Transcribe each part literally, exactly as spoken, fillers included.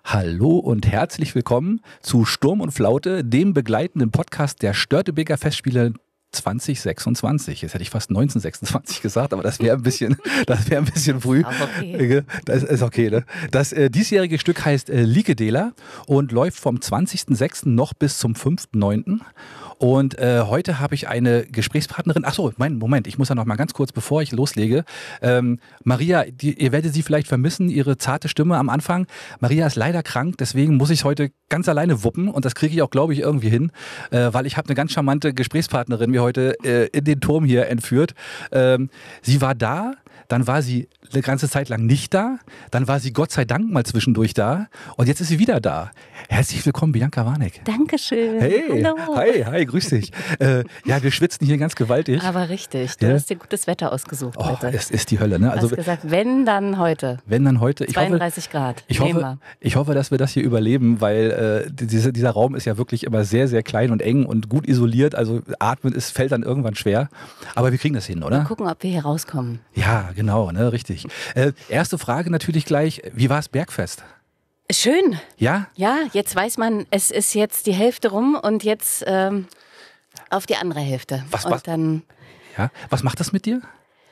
Hallo und herzlich willkommen zu Sturm und Flaute, dem begleitenden Podcast der Störtebeker Festspiele zwanzig sechsundzwanzig. Jetzt hätte ich fast neunzehnhundertsechsundzwanzig gesagt, aber das wäre ein bisschen, das wäre ein bisschen früh. Okay. Das ist okay, ne? Das äh, diesjährige Stück heißt äh, Likedela und läuft vom zwanzigsten sechsten noch bis zum fünften neunten Und äh, heute habe ich eine Gesprächspartnerin. Achso, mein Moment, ich muss ja noch mal ganz kurz, bevor ich loslege. Ähm, Maria, die, ihr werdet sie vielleicht vermissen, ihre zarte Stimme am Anfang. Maria ist leider krank, deswegen muss ich es heute ganz alleine wuppen und das kriege ich auch, glaube ich, irgendwie hin, äh, weil ich habe eine ganz charmante Gesprächspartnerin mir heute äh, in den Turm hier entführt. Ähm, sie war da, dann war sie eine ganze Zeit lang nicht da, dann war sie Gott sei Dank mal zwischendurch da und jetzt ist sie wieder da. Herzlich willkommen, Bianca Warneck. Dankeschön. Hey, hallo. hi, hi, grüß dich. äh, ja, wir schwitzen hier ganz gewaltig. Aber richtig, du Ja? hast dir gutes Wetter ausgesucht Oh, heute. es ist die Hölle, ne? Du Also, hast gesagt, wenn, dann heute. wenn dann heute. Ich zweiunddreißig hoffe, Grad. Ich Nehmen hoffe, ich hoffe, dass wir das hier überleben, weil äh, diese, dieser Raum ist ja wirklich immer sehr, sehr klein und eng und gut isoliert. Also atmen ist, fällt dann irgendwann schwer. Aber wir kriegen das hin, oder? Mal gucken, ob wir hier rauskommen. Ja, genau, ne, richtig. Äh, erste Frage natürlich gleich, wie war das Bergfest? Schön. Ja? Ja, jetzt weiß man, es ist jetzt die Hälfte rum und jetzt ähm, auf die andere Hälfte. Was, und was? dann, Ja. Was macht das mit dir?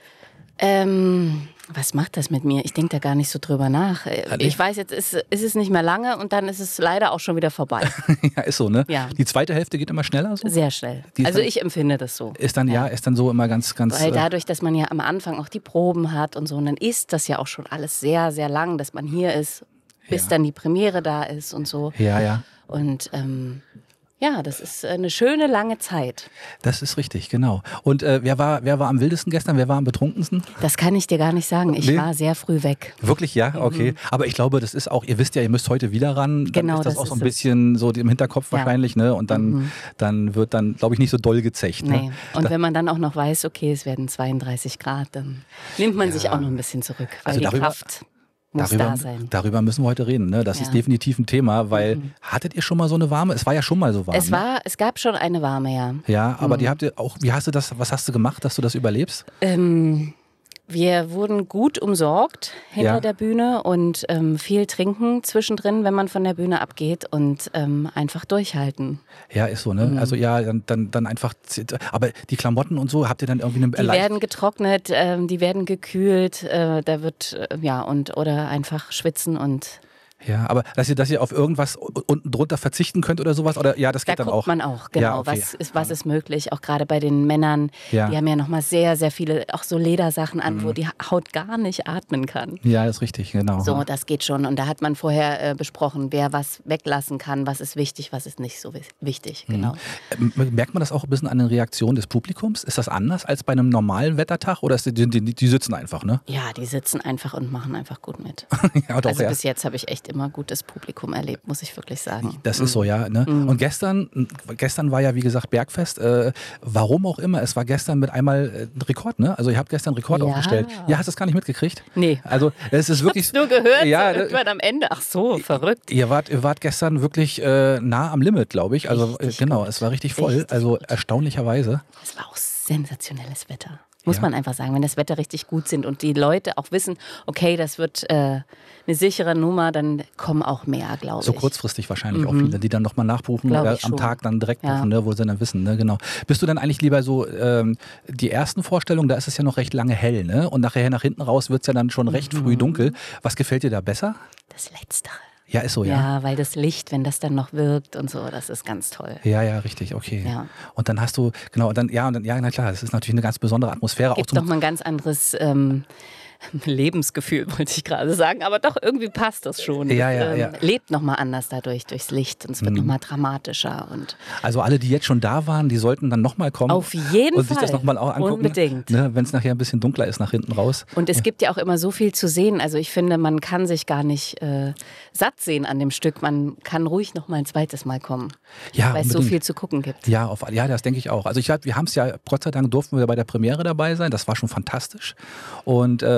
ähm, was macht das mit mir? Ich denke da gar nicht so drüber nach. Ich weiß, jetzt ist, ist es nicht mehr lange und dann ist es leider auch schon wieder vorbei. Ja, ist so, ne? Ja. Die zweite Hälfte geht immer schneller so? Sehr schnell. Die ist Also dann- ich empfinde das so. Ist dann, ja, ist dann so immer ganz, ganz. Weil äh, dadurch, dass man ja am Anfang auch die Proben hat und so, und dann ist das ja auch schon alles sehr, sehr lang, dass man hier ist, bis Ja. dann die Premiere da ist und so. Ja, ja. Und ähm, ja, das ist eine schöne, lange Zeit. Das ist richtig, genau. Und äh, wer war, wer war am wildesten gestern? Wer war am betrunkensten? Das kann ich dir gar nicht sagen. Ich Nee. war sehr früh weg. Wirklich, ja, okay. Aber ich glaube, das ist auch, ihr wisst ja, ihr müsst heute wieder ran. Dann Genau, ist das, das auch so ist ein bisschen so im Hinterkopf Ja. wahrscheinlich, ne? Und dann, Mhm. dann wird dann, glaube ich, nicht so doll gezecht. Ne? Nee. Und wenn man dann auch noch weiß, okay, es werden zweiunddreißig Grad, dann nimmt man sich auch noch ein bisschen zurück. Weil Also die darüber- Kraft muss Darüber, da sein. darüber müssen wir heute reden. Ne? Das Ja. ist definitiv ein Thema, weil hattet ihr schon mal so eine warme? Es war ja schon mal so warm. Es ne? war, es gab schon eine warme, ja. Ja, aber die habt ihr auch, wie hast du das, was hast du gemacht, dass du das überlebst? Ähm, wir wurden gut umsorgt hinter Ja. der Bühne und ähm, viel trinken zwischendrin, wenn man von der Bühne abgeht und ähm, einfach durchhalten. Ja, ist so, ne? Mhm. Also ja, dann, dann, dann einfach, aber die Klamotten und so, habt ihr dann irgendwie eine Die werden getrocknet, ähm, die werden gekühlt, äh, da wird, äh, ja, und oder einfach schwitzen und Ja, aber dass ihr, dass ihr auf irgendwas u- unten drunter verzichten könnt oder sowas? Oder ja, das da geht dann guckt auch. man auch, genau, Ja, okay. was, ist, was ist möglich, auch gerade bei den Männern. Ja. Die haben ja nochmal sehr, sehr viele, auch so Ledersachen an, Mhm. wo die Haut gar nicht atmen kann. Ja, das ist richtig, genau. So, das geht schon. Und da hat man vorher äh, besprochen, wer was weglassen kann, was ist wichtig, was ist nicht so wi- wichtig. Genau. Ähm, Merkt man das auch ein bisschen an den Reaktionen des Publikums? Ist das anders als bei einem normalen Wettertag oder ist die, die, die, die sitzen einfach, ne? Ja, die sitzen einfach und machen einfach gut mit. Ja, doch, Also ja. bis jetzt habe ich echt immer gutes Publikum erlebt, muss ich wirklich sagen. Das ist so, ja. Ne? Und gestern, gestern war ja, wie gesagt, Bergfest. Äh, warum auch immer, es war gestern mit einmal äh, ein Rekord, ne? Also ihr habt gestern einen Rekord Ja. aufgestellt. Ja, hast du es gar nicht mitgekriegt? Nee. Also es ist wirklich... Hab's nur gehört, Ja, so irgendwann am Ende. Ach so, verrückt. Ihr wart, ihr wart gestern wirklich äh, nah am Limit, glaube ich. Also Richtig äh, genau, gut. es war richtig voll. Richtig also gut. erstaunlicherweise. Es war auch sensationelles Wetter. Muss Ja. man einfach sagen, wenn das Wetter richtig gut sind und die Leute auch wissen, okay, das wird äh, eine sichere Nummer, dann kommen auch mehr, glaube ich. So kurzfristig wahrscheinlich auch viele, die dann nochmal nachbuchen, Glaub äh, ich am schon. Tag dann direkt Ja. buchen, ne, wo sie dann wissen, ne, genau. Bist du dann eigentlich lieber so, ähm, die ersten Vorstellungen, da ist es ja noch recht lange hell, ne? Und nachher nach hinten raus wird es ja dann schon recht früh dunkel. Was gefällt dir da besser? Das Letztere. Ja, ist so, ja. Ja, weil das Licht, wenn das dann noch wirkt und so, das ist ganz toll. Ja, ja, richtig, okay. Ja. Und dann hast du, genau, und dann, ja, und dann, ja, na klar, es ist natürlich eine ganz besondere Atmosphäre. Gibt auch doch zum, mal ein ganz anderes ähm, Lebensgefühl, wollte ich gerade sagen. Aber doch, irgendwie passt das schon. Ja, Es, ja, ähm, ja. Lebt nochmal anders dadurch, durchs Licht. Und es wird noch nochmal dramatischer. Und also alle, die jetzt schon da waren, die sollten dann nochmal kommen. Auf jeden und sich das Fall. nochmal auch angucken. Unbedingt. Ne, wenn es nachher ein bisschen dunkler ist nach hinten raus. Und es gibt ja auch immer so viel zu sehen. Also ich finde, man kann sich gar nicht äh, satt sehen an dem Stück. Man kann ruhig noch mal ein zweites Mal kommen, Ja, weil es so unbedingt. viel zu gucken gibt. Ja, auf, ja, das denke ich auch. Also ich hab, wir haben es ja, Gott sei Dank durften wir bei der Premiere dabei sein. Das war schon fantastisch. Und äh,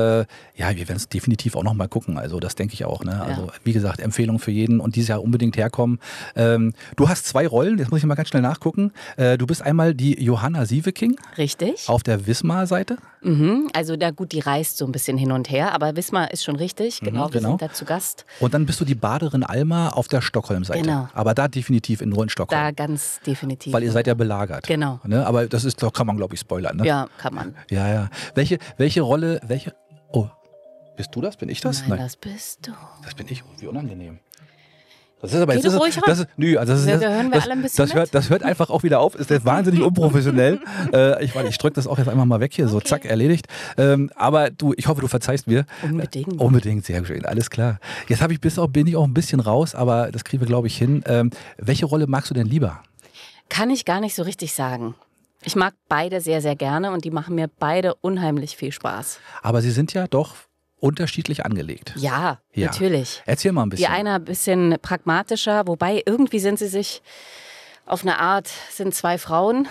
äh, ja, wir werden es definitiv auch noch mal gucken. Also das denke ich auch. Ne? Also Ja. wie gesagt, Empfehlung für jeden und dieses Jahr unbedingt herkommen. Ähm, du hast zwei Rollen, jetzt muss ich mal ganz schnell nachgucken. Äh, du bist einmal die Johanna Sieveking Richtig. auf der Wismar-Seite. Mhm. Also da gut, die reist so ein bisschen hin und her, aber Wismar ist schon richtig. Genau, wir genau. sind da zu Gast. Und dann bist du die Baderin Alma auf der Stockholm-Seite. Genau. Aber da definitiv in nur in Stockholm. Da ganz definitiv. Weil ihr seid ja belagert. Genau. Ne? Aber das ist, doch kann man glaube ich spoilern. Ne? Ja, kann man. Ja, ja. Welche, welche Rolle, welche... Oh, bist du das? Bin ich das? Nein, das bist du. Das bin ich. Wie unangenehm. Das ist aber Geh jetzt. doch Das ruhig ist, ran. das ist, nö, also das ist, Ja, das, da hören wir das, alle ein bisschen das, hört, mit. das hört einfach auch wieder auf. Ist jetzt wahnsinnig unprofessionell. äh, ich ich drücke das auch jetzt einfach mal weg hier. So, Okay. zack, erledigt. Ähm, aber du, ich hoffe, du verzeihst mir. Unbedingt. Äh, unbedingt, sehr schön. Alles klar. Jetzt habe ich bis auch, bin ich auch ein bisschen raus, aber das kriegen wir, glaube ich, hin. Ähm, welche Rolle magst du denn lieber? Kann ich gar nicht so richtig sagen. Ich mag beide sehr, sehr gerne und die machen mir beide unheimlich viel Spaß. Aber sie sind ja doch unterschiedlich angelegt. Ja, Ja. natürlich. Erzähl mal ein bisschen. Die eine ein bisschen pragmatischer, wobei irgendwie sind sie sich auf eine Art, sind zwei Frauen,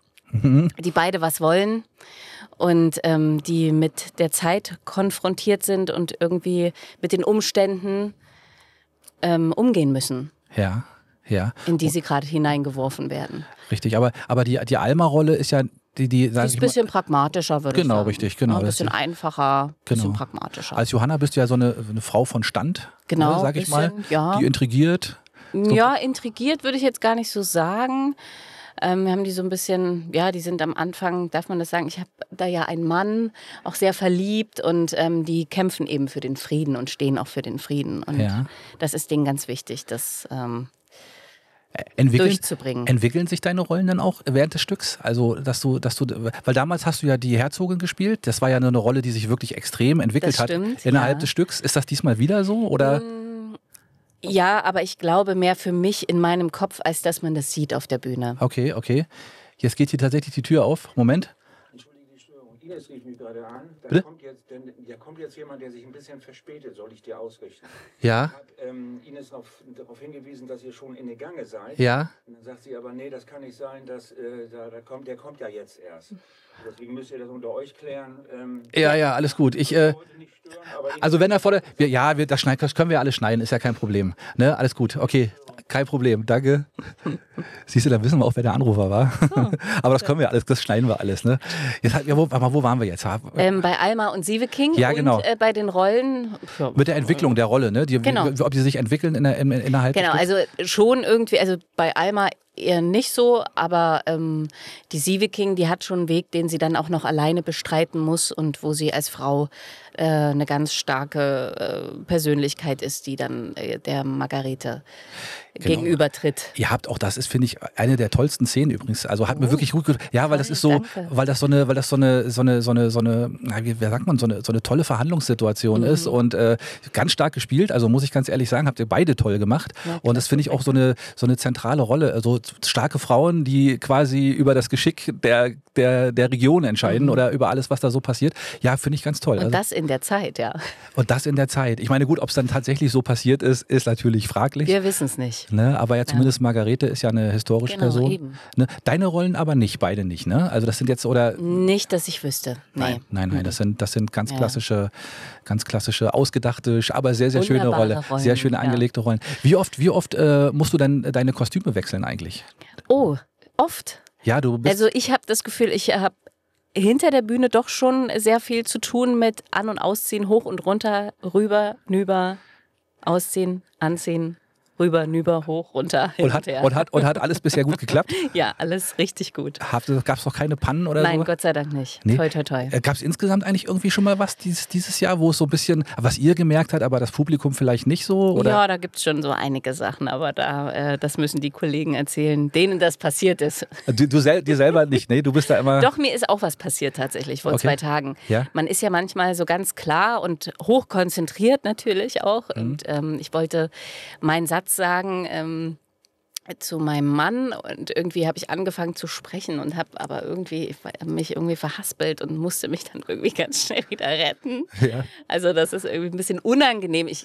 die beide was wollen und ähm, die mit der Zeit konfrontiert sind und irgendwie mit den Umständen ähm, umgehen müssen, Ja, ja. in die sie gerade hineingeworfen werden. Richtig, aber, aber die, die Alma-Rolle ist ja die, die Die sag ist ich ein mal, bisschen pragmatischer, würde ich sagen. Genau, richtig, genau. Ja, ein Das bisschen ist- einfacher, ein bisschen Genau. pragmatischer. als Johanna bist du ja so eine, eine Frau von Stand, Genau, oder, sag ich mal, bisschen, ja. die intrigiert. Ja, intrigiert würde ich jetzt gar nicht so sagen. Ähm, wir haben die so ein bisschen, ja, die sind am Anfang, darf man das sagen, ich habe da ja einen Mann, auch sehr verliebt und ähm, die kämpfen eben für den Frieden und stehen auch für den Frieden. Und Ja. das ist denen ganz wichtig, das ähm, Entwickeln, durchzubringen. entwickeln sich deine Rollen dann auch während des Stücks? Also, dass du, dass du, weil damals hast du ja die Herzogin gespielt. Das war ja eine Rolle, die sich wirklich extrem entwickelt Das hat stimmt, innerhalb ja. des Stücks. Ist das diesmal wieder so? Oder? Ja, aber ich glaube mehr für mich in meinem Kopf, als dass man das sieht auf der Bühne. Okay, okay. Jetzt geht hier tatsächlich die Tür auf. Moment. Entschuldige die Störung. Ines rief mich gerade an. Da Bitte? kommt, jetzt, denn, da kommt jetzt jemand, der sich ein bisschen verspätet, soll ich dir ausrichten. Ja, Ich habe ähm, Ines auf, darauf hingewiesen, dass ihr schon in der Gange seid. ja. Und dann sagt sie aber, nee, das kann nicht sein, dass, äh, da, da kommt, der kommt ja jetzt erst. Deswegen müsst ihr das unter euch klären. Ähm, Ja, ja, alles gut. Ich, äh, wollte nicht stören, aber Ines- also wenn er vor der, wir, ja, wir, das, schneiden, das können wir alle schneiden, ist ja kein Problem. Ne, alles gut. Okay, kein Problem. Danke. Siehst du, dann wissen wir auch, wer der Anrufer war. Aber das können wir alles, das schneiden wir alles. Ne? Jetzt, hat- ja, wo, warte mal, wo waren wir jetzt? Ähm, bei Alma und Sieveking Ja, genau. und äh, bei den Rollen. Ja, Mit der Entwicklung der Rolle, ne? Die, Genau. wie, ob die sich entwickeln in der, in, innerhalb des Genau, Stücks? also schon irgendwie, also bei Alma eher nicht so, aber ähm, die Sieveking, die hat schon einen Weg, den sie dann auch noch alleine bestreiten muss und wo sie als Frau äh, eine ganz starke äh, Persönlichkeit ist, die dann äh, der Margarete gegenübertritt. Ihr habt auch, das ist, finde ich, eine der tollsten Szenen übrigens. Also hat mir wirklich gut gefallen. Ja, weil das toll, ist so, danke. weil das so eine, weil das so eine, so eine, so eine, so eine, na, wie, wie sagt man, so eine, so eine tolle Verhandlungssituation ist und äh, ganz stark gespielt. Also muss ich ganz ehrlich sagen, habt ihr beide toll gemacht. Ja, und das finde ich auch so eine, so eine zentrale Rolle. Also starke Frauen, die quasi über das Geschick der, der, der Region entscheiden oder über alles, was da so passiert. Ja, finde ich ganz toll. Und Also, das in der Zeit, ja. und das in der Zeit. Ich meine, gut, ob es dann tatsächlich so passiert ist, ist natürlich fraglich. Wir wissen es nicht. Ne, aber ja, zumindest Margarete ist ja eine historische Genau, Person. eben. Ne, deine Rollen aber nicht, beide nicht, ne? Also das sind jetzt oder Nicht, dass ich wüsste. Nee. nein, nein, nein, das sind das sind ganz Ja. klassische, ganz klassische, ausgedachte, aber sehr sehr schöne Wunderbare Rolle, Rollen, sehr schöne ja. angelegte Rollen. Wie oft, wie oft äh, musst du denn deine Kostüme wechseln eigentlich? Oh, oft. Ja, du bist Also ich habe das Gefühl, ich habe hinter der Bühne doch schon sehr viel zu tun mit An- und Ausziehen, hoch und runter, rüber, nüber, ausziehen, anziehen, rüber, nüber, hoch, runter, hin und hat, und her. und hat und hat alles bisher gut geklappt. Ja, alles richtig gut. Gab es noch keine Pannen oder Nein, so? Gott sei Dank nicht. Nee. Toi, toi, toi. Gab es insgesamt eigentlich irgendwie schon mal was dieses, dieses Jahr, wo es so ein bisschen, was ihr gemerkt habt, aber das Publikum vielleicht nicht so? Oder? Ja, da gibt es schon so einige Sachen, aber da, äh, das müssen die Kollegen erzählen, denen das passiert ist. Du, du sel dir selber nicht, ne? Du bist da immer. Doch, mir ist auch was passiert tatsächlich vor Okay. zwei Tagen. Ja. Man ist ja manchmal so ganz klar und hochkonzentriert natürlich auch. Mhm. Und ähm, ich wollte meinen Satz sagen ähm, zu meinem Mann und irgendwie habe ich angefangen zu sprechen und habe aber irgendwie mich irgendwie verhaspelt und musste mich dann irgendwie ganz schnell wieder retten. Ja. Also das ist irgendwie ein bisschen unangenehm. Ich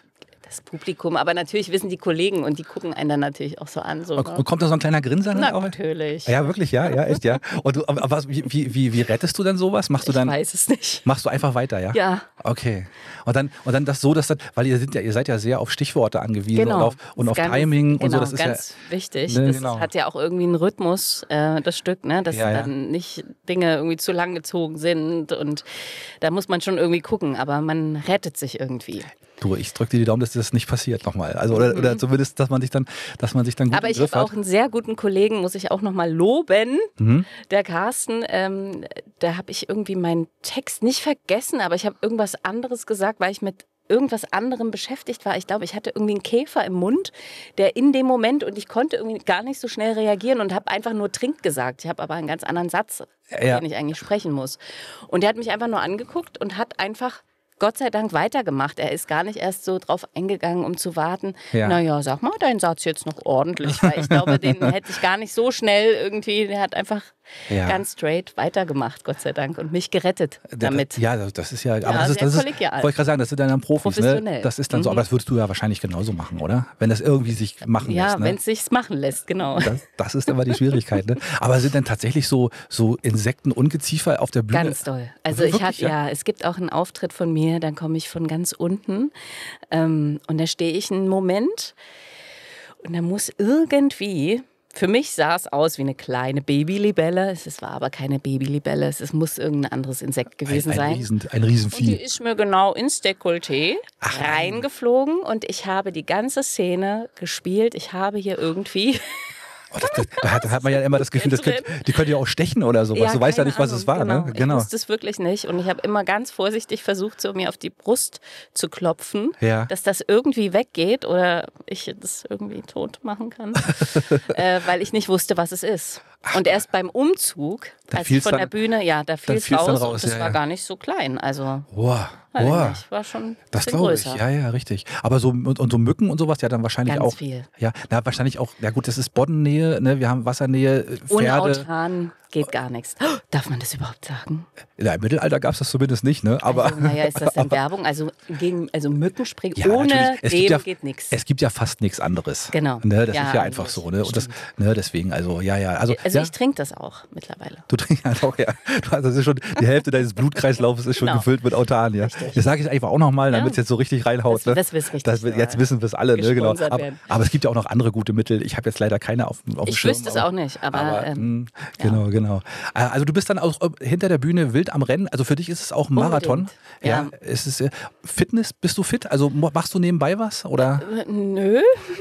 das Publikum. Aber natürlich wissen die Kollegen und die gucken einen dann natürlich auch so an. So, Und, ne? und kommt da so ein kleiner Grinser? Na, auch? natürlich. Ja, wirklich, ja, ja, echt, ja. Und du, aber was, wie, wie, wie rettest du denn sowas? Machst du dann, Ich weiß es nicht. Machst du einfach weiter, ja? Ja. Okay. Und dann, und dann das so, dass dann, weil ihr, sind ja, ihr seid ja sehr auf Stichworte angewiesen Genau. und auf, und auf Ganz, Timing genau, und so. Das ist ganz ja wichtig. Ne, Das genau. hat ja auch irgendwie einen Rhythmus, äh, das Stück, ne? dass Ja, ja. dann nicht Dinge irgendwie zu lang gezogen sind und da muss man schon irgendwie gucken, aber man rettet sich irgendwie. Du, ich drücke dir die Daumen, dass das nicht passiert nochmal. Also, oder, oder zumindest, dass man sich dann, dass man sich dann gut Aber im ich Griff habe hat. auch einen sehr guten Kollegen, muss ich auch nochmal loben, Mhm. der Carsten. Ähm, da habe ich irgendwie meinen Text nicht vergessen, aber ich habe irgendwas anderes gesagt, weil ich mit irgendwas anderem beschäftigt war. Ich glaube, ich hatte irgendwie einen Käfer im Mund, der in dem Moment, und ich konnte irgendwie gar nicht so schnell reagieren und habe einfach nur Trink gesagt. Ich habe aber einen ganz anderen Satz, Ja. den ich eigentlich sprechen muss. Und der hat mich einfach nur angeguckt und hat einfach Gott sei Dank weitergemacht. Er ist gar nicht erst so drauf eingegangen, um zu warten. Ja. Naja, sag mal deinen Satz jetzt noch ordentlich, weil ich glaube, den hätte ich gar nicht so schnell irgendwie, der hat einfach Ja. ganz straight weitergemacht, Gott sei Dank, und mich gerettet damit. Ja, das ist ja, aber Ja, das ist, sehr das ist, kollegial. wollte ich gerade sagen, das sind dann Profis, ne? Professionell. Das ist dann so, Mhm. aber das würdest du ja wahrscheinlich genauso machen, oder? Wenn das irgendwie sich machen Ja, lässt, ne? wenn es sich machen lässt, genau. Das, das ist aber die Schwierigkeit, ne? Aber sind denn tatsächlich so, so Insekten, Ungeziefer auf der Bühne? Ganz doll. Also Wirklich, ich hatte ja? ja, es gibt auch einen Auftritt von mir, dann komme ich von ganz unten ähm, und da stehe ich einen Moment und da muss irgendwie, für mich sah es aus wie eine kleine Babylibelle, es es war aber keine Babylibelle, es, es muss irgendein anderes Insekt gewesen ein, ein sein. Riesen, ein Und die Riesenvieh. ist mir genau ins Dekolleté Ach, reingeflogen und ich habe die ganze Szene gespielt. Ich habe hier irgendwie Oh, das, das, da, hat, da hat man ja immer das Gefühl, das könnte, die könnte ja auch stechen oder sowas. du weißt ja keine nicht, was es war, Ahnung, ne? Genau. Ich wusste es wirklich nicht. Und ich habe immer ganz vorsichtig versucht, so mir auf die Brust zu klopfen, Ja. dass das irgendwie weggeht oder ich das irgendwie tot machen kann, äh, weil ich nicht wusste, was es ist. Und erst beim Umzug, Da als ich fiel's von dann- der Bühne, ja, da fiel es fiel's dann raus, raus, und das ja, war ja. gar nicht so klein. Also, Boah, weiß ich boah. nicht, war schon ein Das bisschen glaube ich, größer. ja, ja, richtig. Aber so und, und so Mücken und sowas, ja, dann wahrscheinlich Ganz auch. viel. Ja, na, wahrscheinlich auch, ja gut, das ist Boddennähe, ne? Wir haben Wassernähe, äh, Ohne Pferde. Autan geht gar nichts. Oh, darf man das überhaupt sagen? Ja, im Mittelalter gab es das zumindest nicht, ne? Aber, Also, naja, ist das denn Werbung? Also, gegen, also Mückenspray, ja, ohne natürlich. Es dem gibt ja, geht nichts. Es gibt ja fast nichts anderes. Genau. Ne? Das Ja, ist ja einfach eigentlich. so, ne? Und das, ne, deswegen, also, ja, ja. Also, Also ja, ich trinke das auch mittlerweile. du trinkst halt auch, ja. Du hast, das ist schon, die Hälfte deines Blutkreislaufes ist schon Genau. gefüllt mit Autan, ja. Richtig. Das sage ich einfach auch nochmal, damit es Ja. jetzt so richtig reinhaut. Das- ne? das wird's richtig Das wird- Jetzt doll. wissen wir es alle, ne? Genau. Gesponsert Aber, werden. aber es gibt ja auch noch andere gute Mittel. Ich habe jetzt leider keine auf, auf dem Ich Schirm. wüsste es aber- auch nicht, aber, Aber, ähm, mh, genau, genau. Äh, Also du bist dann auch äh, hinter der Bühne wild am Rennen. Also für dich ist es auch ein Marathon. Unbedingt, ja. Ist es äh, Fitness? Bist du fit? Also mo- machst du nebenbei was? Oder? Äh, Nö,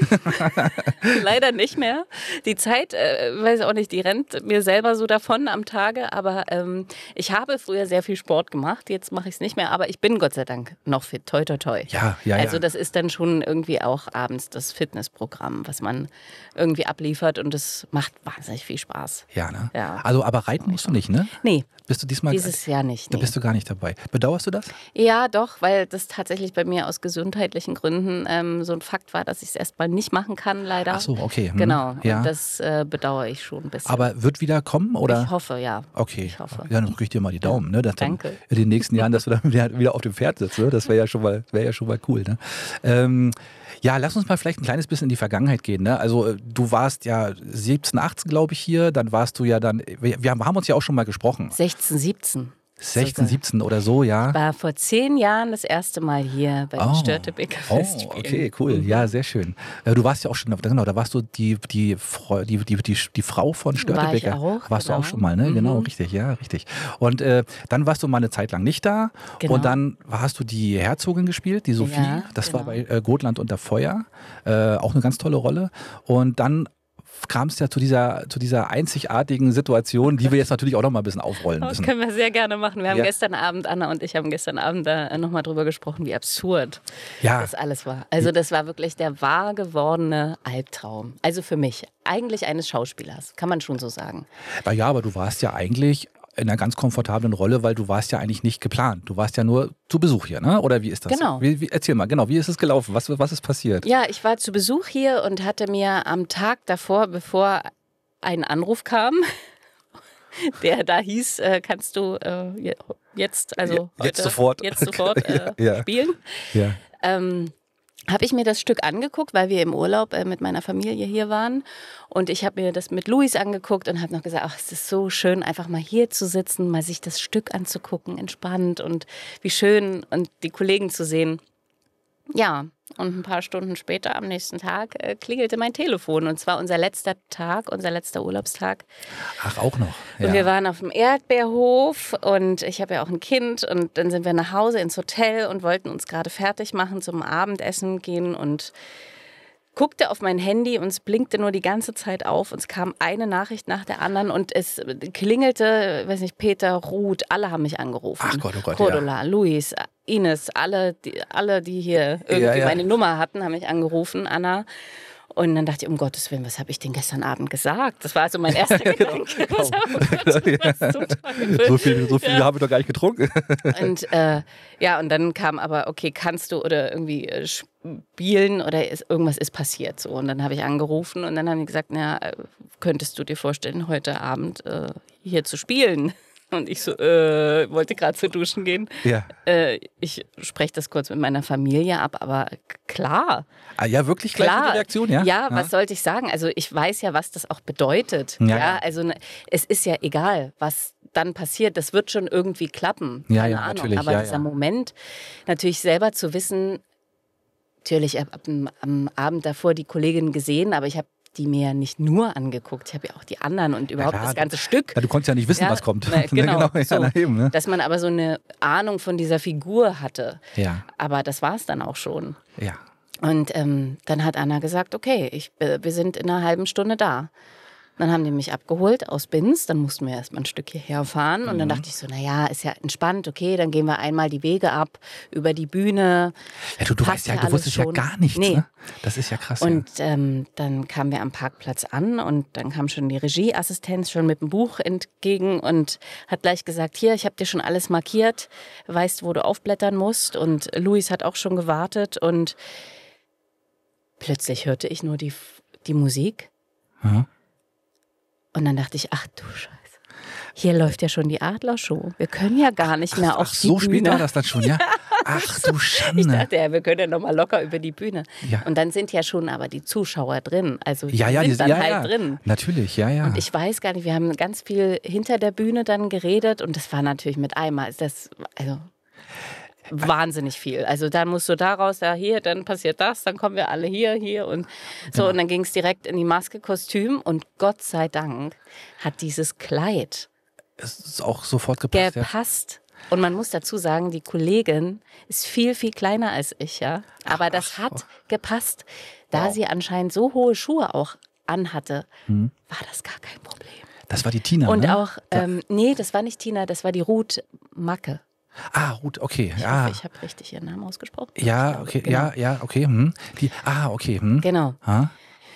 leider nicht mehr. Die Zeit, äh, weiß auch nicht, die rennt mir selber so davon am Tage. Aber ähm, ich habe früher sehr viel Sport gemacht. Jetzt mache ich es nicht mehr. Aber ich bin Gott sei Dank noch fit. Toi, toi, toi. Ja, ja, Also ja. das ist dann schon irgendwie auch abends das Fitnessprogramm, was man irgendwie abliefert. Und das macht wahnsinnig viel Spaß. Ja, ne? Ja. Also aber reiten musst du nicht, ne? Nee, Bist du diesmal? dieses Jahr nicht. Da Nee. bist du gar nicht dabei. Bedauerst du das? Ja, doch, weil das tatsächlich bei mir aus gesundheitlichen Gründen ähm, so ein Fakt war, dass ich es erstmal nicht machen kann, leider. Ach so, okay. Hm. Genau, Ja. und das äh, bedauere ich schon ein bisschen. Aber wird wieder kommen, oder? ich hoffe, ja. Okay, Ich hoffe. ja, dann drücke ich dir mal die Daumen, ne? Dass dann Danke. in den nächsten Jahren, dass du dann wieder wieder auf dem Pferd sitzt, ne? Das wäre ja schon mal, wäre ja schon mal cool, ne? Ähm, ja, lass uns mal vielleicht ein kleines bisschen in die Vergangenheit gehen, ne? Also äh, du warst ja siebzehn, achtzehn, glaube ich, hier, dann warst du ja dann, wir, wir haben uns ja auch schon mal gesprochen, sechzehn, siebzehn. sechzehn, siebzehn oder so, ja. War vor zehn Jahren das erste Mal hier bei den Oh. Störtebeker Oh, Festspielen. okay, cool. Ja, sehr schön. Äh, Du warst ja auch schon, genau, da warst du die, die, Frau- die, die, die, die Frau von Störtebeker. War ich auch, warst du genau. auch schon mal, ne? Genau, Mhm. richtig, ja, richtig. Und äh, dann warst du mal eine Zeit lang nicht da. Genau. Und dann hast du die Herzogin gespielt, die Sophie. Ja, das war genau. bei äh, Gotland unter Feuer. Äh, auch eine ganz tolle Rolle. Und dann kam es ja zu dieser, zu dieser einzigartigen Situation, die wir jetzt natürlich auch noch mal ein bisschen aufrollen Das müssen. können wir sehr gerne machen. Wir haben Ja. gestern Abend, Anna und ich haben gestern Abend da nochmal drüber gesprochen, wie absurd Ja. das alles war. Also das war wirklich der wahr gewordene Albtraum. Also für mich, eigentlich eines Schauspielers, kann man schon so sagen. Na ja, aber du warst ja eigentlich in einer ganz komfortablen Rolle, weil du warst ja eigentlich nicht geplant. Du warst ja nur zu Besuch hier, ne? Oder wie ist das? Genau. Wie, wie, erzähl mal, genau, wie ist es gelaufen? Was, was ist passiert? Ja, ich war zu Besuch hier und hatte mir am Tag davor, bevor ein Anruf kam, der da hieß, äh, kannst du äh, je- jetzt, also Je- jetzt heute, sofort. jetzt sofort äh, Ja, ja. spielen, Ja. ähm, habe ich mir das Stück angeguckt, weil wir im Urlaub äh, mit meiner Familie hier waren. Und ich habe mir das mit Luis angeguckt und habe noch gesagt, ach, es ist so schön, einfach mal hier zu sitzen, mal sich das Stück anzugucken, entspannt und wie schön und die Kollegen zu sehen. Ja, und ein paar Stunden später, am nächsten Tag, äh, klingelte mein Telefon. Und zwar unser letzter Tag, unser letzter Urlaubstag. Ach, auch noch. Ja. Und wir waren auf dem Erdbeerhof und ich habe ja auch ein Kind. Und dann sind wir nach Hause ins Hotel und wollten uns gerade fertig machen, zum Abendessen gehen und guckte auf mein Handy und es blinkte nur die ganze Zeit auf und es kam eine Nachricht nach der anderen und es klingelte, weiß nicht, Peter, Ruth, alle haben mich angerufen. Ach Gott, oh Gott, Cordula, ja. Luis, Ines, alle die, alle, die hier irgendwie ja, ja. meine Nummer hatten, haben mich angerufen, Anna. Und dann dachte ich, um Gottes Willen, was habe ich denn gestern Abend gesagt? Das war also mein erster Gedanke. Genau. Was, oh Gott, was zum Teufel? So viel, so viel Ja. habe ich doch gar nicht getrunken. Und äh, ja, und dann kam aber, okay, kannst du oder irgendwie äh, spielen oder ist, irgendwas ist passiert so. Und dann habe ich angerufen und dann haben die gesagt, na, könntest du dir vorstellen, heute Abend äh, hier zu spielen? Und ich so, äh, wollte gerade zu duschen gehen. Ja. Äh, ich spreche das kurz mit meiner Familie ab, aber klar. Ah, ja, wirklich gleich Klar. die Reaktion, ja? Ja, was sollte ich sagen? Also ich weiß ja, was das auch bedeutet. Ja, Ja, ja. also ne, es ist ja egal, was dann passiert. Das wird schon irgendwie klappen. Ja, Keine ja, Ahnung. natürlich, Aber ja, dieser ja. Moment, natürlich selber zu wissen, natürlich ab, ab, am- am Abend davor die Kollegin gesehen, aber ich habe die mir ja nicht nur angeguckt. Ich habe ja auch die anderen und überhaupt klar. das ganze Stück. Ja, du konntest ja nicht wissen, Ja, was kommt. na, genau, ja, so. na eben, ne? Dass man aber so eine Ahnung von dieser Figur hatte. Ja, Aber das war es dann auch schon. ja. Und ähm, dann hat Anna gesagt, okay, ich, äh, wir sind in einer halben Stunde da. Dann haben die mich abgeholt aus Binz, dann mussten wir erst mal ein Stück hierher fahren. Und dann dachte ich so, naja, ist ja entspannt, okay, dann gehen wir einmal die Wege ab, über die Bühne. Ja, du, du Passt weißt ja, ja du alles wusstest ja schon. gar nichts, Nee. ne? Das ist ja krass. Und ähm, dann kamen wir am Parkplatz an und dann kam schon die Regieassistenz schon mit dem Buch entgegen und hat gleich gesagt, hier, ich habe dir schon alles markiert, weißt, wo du aufblättern musst. Und Luis hat auch schon gewartet und plötzlich hörte ich nur die, die Musik. Ja. Und dann dachte ich, ach du Scheiße, hier läuft ja schon die Adlershow. Wir können ja gar nicht mehr Ach, auf ach, die so Bühne. spät war das dann schon, ja? Ach du Ich Schande. dachte ja, wir können ja noch mal locker über die Bühne. Ja. Und dann sind ja schon aber die Zuschauer drin. Also die Ja, ja, sind die dann ja, halt ja. drin. Natürlich, ja, ja. Und ich weiß gar nicht, wir haben ganz viel hinter der Bühne dann geredet und das war natürlich mit einmal, ist das, also wahnsinnig viel. Also dann musst du da raus, da hier, dann passiert das, dann kommen wir alle hier, hier und so. Und dann ging es direkt in die Maske, Kostüm und Gott sei Dank hat dieses Kleid Es ist auch sofort gepasst, ja. gepasst. Und man muss dazu sagen, die Kollegin ist viel, viel kleiner als ich, ja. Aber das hat gepasst. Da Wow. sie anscheinend so hohe Schuhe auch anhatte, war das gar kein Problem. Das war die Tina, Und ne? auch, ähm, nee, das war nicht Tina, das war die Ruth Macke. Ah, gut, okay. Ich Ja, hoffe, ich habe richtig ihren Namen ausgesprochen. ja, Ich glaube, okay, genau. ja, ja, okay. Hm. Die, ah, okay. Hm. Genau. Ah.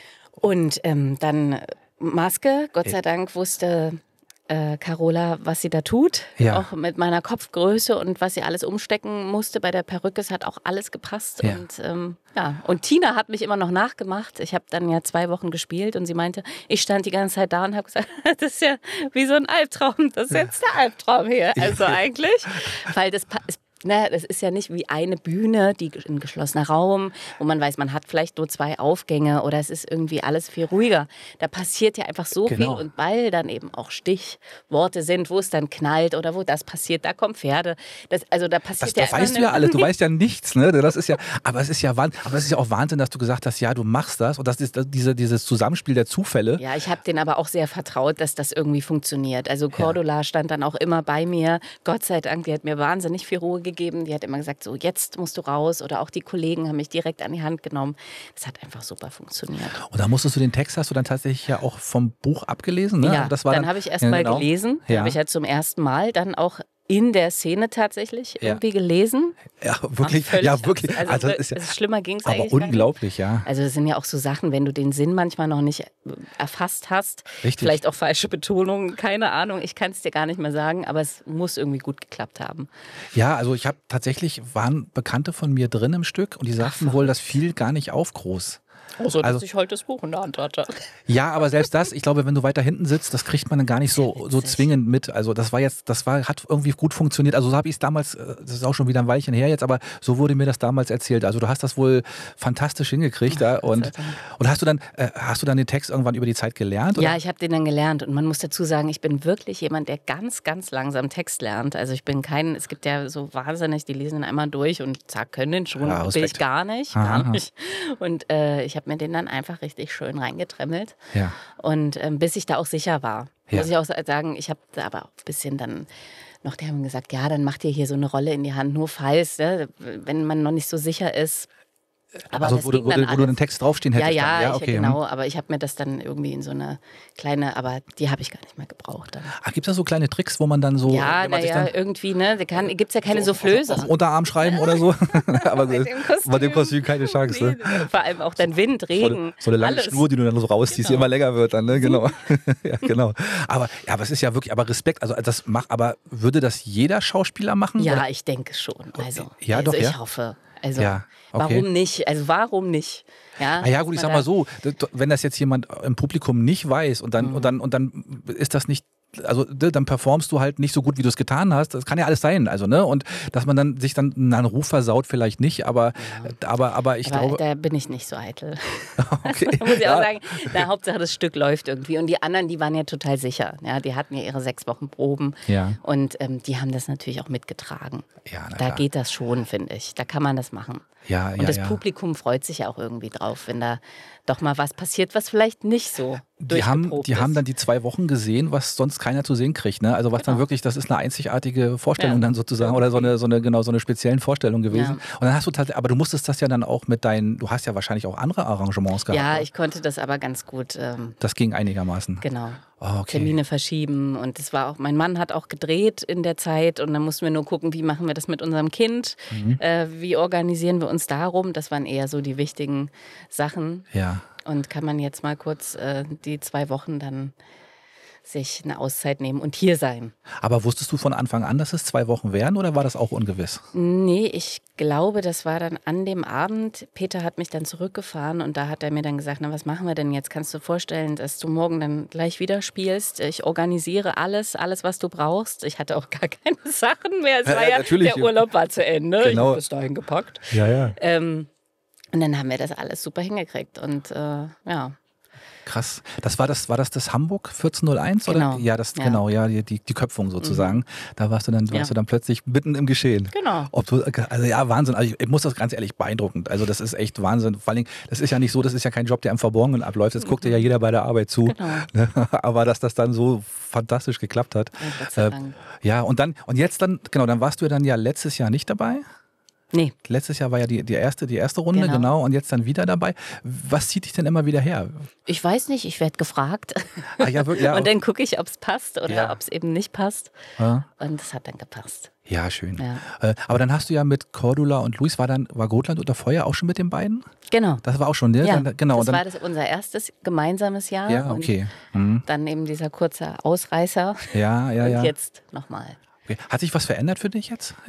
Und ähm, dann äh, Maske, Gott sei Dank wusste äh, Carola, was sie da tut. Ja. Auch mit meiner Kopfgröße und was sie alles umstecken musste bei der Perücke. Es hat auch alles gepasst. Ja. Und, ähm, ja. und Tina hat mich immer noch nachgemacht. Ich habe dann ja zwei Wochen gespielt und sie meinte, ich stand die ganze Zeit da und habe gesagt, das ist ja wie so ein Albtraum. Das ist jetzt der Albtraum hier. Also eigentlich. Weil das pa- es Na, das ist ja nicht wie eine Bühne, die ein geschlossener Raum, wo man weiß, man hat vielleicht nur zwei Aufgänge oder es ist irgendwie alles viel ruhiger. Da passiert ja einfach so Genau. viel und weil dann eben auch Stichworte sind, wo es dann knallt oder wo das passiert, da kommen Pferde. Das, also da passiert Das, ja das immer weißt du eine- ja alles, du weißt ja nichts, ne? Das ist ja, aber es ist ja Wahnsinn, aber es ist ja auch Wahnsinn, dass du gesagt hast, ja, du machst das und das ist diese, dieses Zusammenspiel der Zufälle. Ja, ich habe denen aber auch sehr vertraut, dass das irgendwie funktioniert. Also Cordula stand dann auch immer bei mir. Gott sei Dank, die hat mir wahnsinnig viel Ruhe gegeben. Die hat immer gesagt, so jetzt musst du raus. Oder auch die Kollegen haben mich direkt an die Hand genommen. Das hat einfach super funktioniert. Und da musstest du den Text, hast du dann tatsächlich ja auch vom Buch abgelesen, ne? Ja, das war dann, dann habe ich erst ja, mal genau. gelesen. Ja. Habe ich ja zum ersten Mal dann auch in der Szene tatsächlich Ja. irgendwie gelesen. Ja, wirklich, Völlig ja, wirklich. abs- Also, Also, ist ja, es ist schlimmer ging es aber eigentlich gar nicht. unglaublich, ja. Also das sind ja auch so Sachen, wenn du den Sinn manchmal noch nicht äh, erfasst hast, Richtig. vielleicht auch falsche Betonungen, keine Ahnung, ich kann es dir gar nicht mehr sagen, aber es muss irgendwie gut geklappt haben. Ja, also ich habe tatsächlich, waren Bekannte von mir drin im Stück und die sagten wohl, das fiel gar nicht auf groß. Außer, Also- dass ich heute das Buch in der Hand hatte. Ja, aber selbst das, ich glaube, wenn du weiter hinten sitzt, das kriegt man dann gar nicht so, so Witzig. zwingend mit. Also das war jetzt, das war, hat irgendwie gut funktioniert. Also so habe ich es damals, äh, das ist auch schon wieder ein Weilchen her jetzt, aber so wurde mir das damals erzählt. Also du hast das wohl fantastisch hingekriegt da Gott und, sei Dank. und hast du dann, äh, hast du dann den Text irgendwann über die Zeit gelernt? Oder? Ja, ich habe den dann gelernt und man muss dazu sagen, ich bin wirklich jemand, der ganz, ganz langsam Text lernt. Also ich bin kein, es gibt ja so wahnsinnig, die lesen den einmal durch und zack, können den schon, Ja, bin Respekt. ich gar nicht, Aha. gar nicht. Und äh, ich habe mir den dann einfach richtig schön reingetremmelt Ja. und ähm, bis ich da auch sicher war. Ja. Muss ich auch sagen, ich habe da aber auch ein bisschen dann noch, die haben gesagt, ja, dann macht ihr hier so eine Rolle in die Hand, nur falls, ne, wenn man noch nicht so sicher ist. Aber Also das wo, du- ging wo, dann du- wo du alles. den Text draufstehen Ja, hättest. ja, dann. ich, okay. genau, aber ich habe mir das dann irgendwie in so eine kleine, aber die habe ich gar nicht mehr gebraucht dann. Ah, gibt es da so kleine Tricks, wo man dann so, Ja, wenn man sich naja, dann irgendwie, ne, gibt es ja keine auf dem Soufflöse. Unterarm schreiben oder so? Aber Bei dem Kostüm. bei dem Kostüm keine Chance. Ne? Nee, vor allem auch dann Wind, So eine, Regen, so eine lange alles. Schnur, die du dann so rausziehst, die Genau. immer länger wird dann, ne? Genau. Ja, genau. Aber, ja, aber es ist ja wirklich, aber Respekt, also das macht, aber würde das jeder Schauspieler machen? Ja, Oder? ich denke schon. Also, Ja, also doch, ich ja? hoffe. Also, Ja, okay. warum nicht? Also, warum nicht? Ja, Ah ja, gut, ich dass sag man mal da- so, das- wenn das jetzt jemand im Publikum nicht weiß und Mhm. dann, und dann, und dann ist das nicht, also ne, dann performst du halt nicht so gut, wie du es getan hast. Das kann ja alles sein, also ne, und dass man dann sich dann einen Ruf versaut, vielleicht nicht, aber, aber, aber ich Aber glaube, da bin ich nicht so eitel. okay, Da muss ich ja, auch sagen, na, Hauptsache das Stück läuft irgendwie. Und die anderen, die waren ja total sicher. Ja, die hatten ja ihre sechs Wochen Proben. Ja. Und ähm, die haben das natürlich auch mitgetragen. Ja, na Da klar. geht das schon, finde ich. Da kann man das machen. Ja, Und ja, das ja. Publikum freut sich ja auch irgendwie drauf, wenn da doch mal was passiert, was vielleicht nicht so Die haben, durchgeprobt die ist. haben dann die zwei Wochen gesehen, was sonst keiner zu sehen kriegt. Ne? Also was dann Genau. wirklich, das ist eine einzigartige Vorstellung Ja. dann sozusagen oder so eine, so eine, genau, so eine speziellen Vorstellung gewesen. Ja. Und dann hast du tatsächlich, aber du musstest das ja dann auch mit deinen, du hast ja wahrscheinlich auch andere Arrangements gehabt. Ja, ne? ich konnte das aber ganz gut, ähm, Das ging einigermaßen. genau. Oh, okay. Termine verschieben und das war auch, mein Mann hat auch gedreht in der Zeit und dann mussten wir nur gucken, wie machen wir das mit unserem Kind, Mhm. äh, wie organisieren wir uns darum, das waren eher so die wichtigen Sachen Ja. und kann man jetzt mal kurz äh, die zwei Wochen dann sich eine Auszeit nehmen und hier sein. Aber wusstest du von Anfang an, dass es zwei Wochen wären oder war das auch ungewiss? Nee, ich glaube, das war dann an dem Abend. Peter hat mich dann zurückgefahren und da hat er mir dann gesagt, na, was machen wir denn jetzt? Kannst du dir vorstellen, dass du morgen dann gleich wieder spielst? Ich organisiere alles, alles, was du brauchst. Ich hatte auch gar keine Sachen mehr. Es Ja, war ja, ja, natürlich. der Urlaub war zu Ende. Ich Genau. habe bis dahin gepackt. Ja, ja. Ähm, und dann haben wir das alles super hingekriegt und äh, ja. Krass. Das war das, war das das Hamburg vierzehnhunderteins? Genau. Oder? Ja, das, Ja. genau, ja, die, die, die Köpfung sozusagen. Da warst du dann, warst Ja. du dann plötzlich mitten im Geschehen. Genau. Ob du, also ja, Wahnsinn. Also ich, ich muss das ganz ehrlich beeindruckend. Also das ist echt Wahnsinn. Vor allen Dingen, das ist ja nicht so, das ist ja kein Job, der im Verborgenen abläuft. Das guckt dir ja jeder bei der Arbeit zu. Genau. Ne? Aber dass das dann so fantastisch geklappt hat. Ja, Gott sei Äh, Dank. ja, und dann, und jetzt dann, genau, dann warst du ja dann ja letztes Jahr nicht dabei. Nee. Letztes Jahr war ja die, die, erste, die erste Runde, genau. Genau. und jetzt dann wieder dabei. Was zieht dich denn immer wieder her? Ich weiß nicht, ich werde gefragt. Ah, ja, wirklich, ja, und dann gucke ich, ob es passt oder Ja. ob es eben nicht passt. Ja. Und es hat dann gepasst. Ja, schön. Ja. Äh, aber dann hast du ja mit Cordula und Luis, war dann, war Gotland unter Feuer auch schon mit den beiden? Genau. Das war auch schon, ne? Ja, Dann, genau. das und dann, war das unser erstes gemeinsames Jahr. ja, okay. Mhm. Und dann eben dieser kurze Ausreißer. Ja, ja, und ja. jetzt nochmal. Okay. Hat sich was verändert für dich jetzt?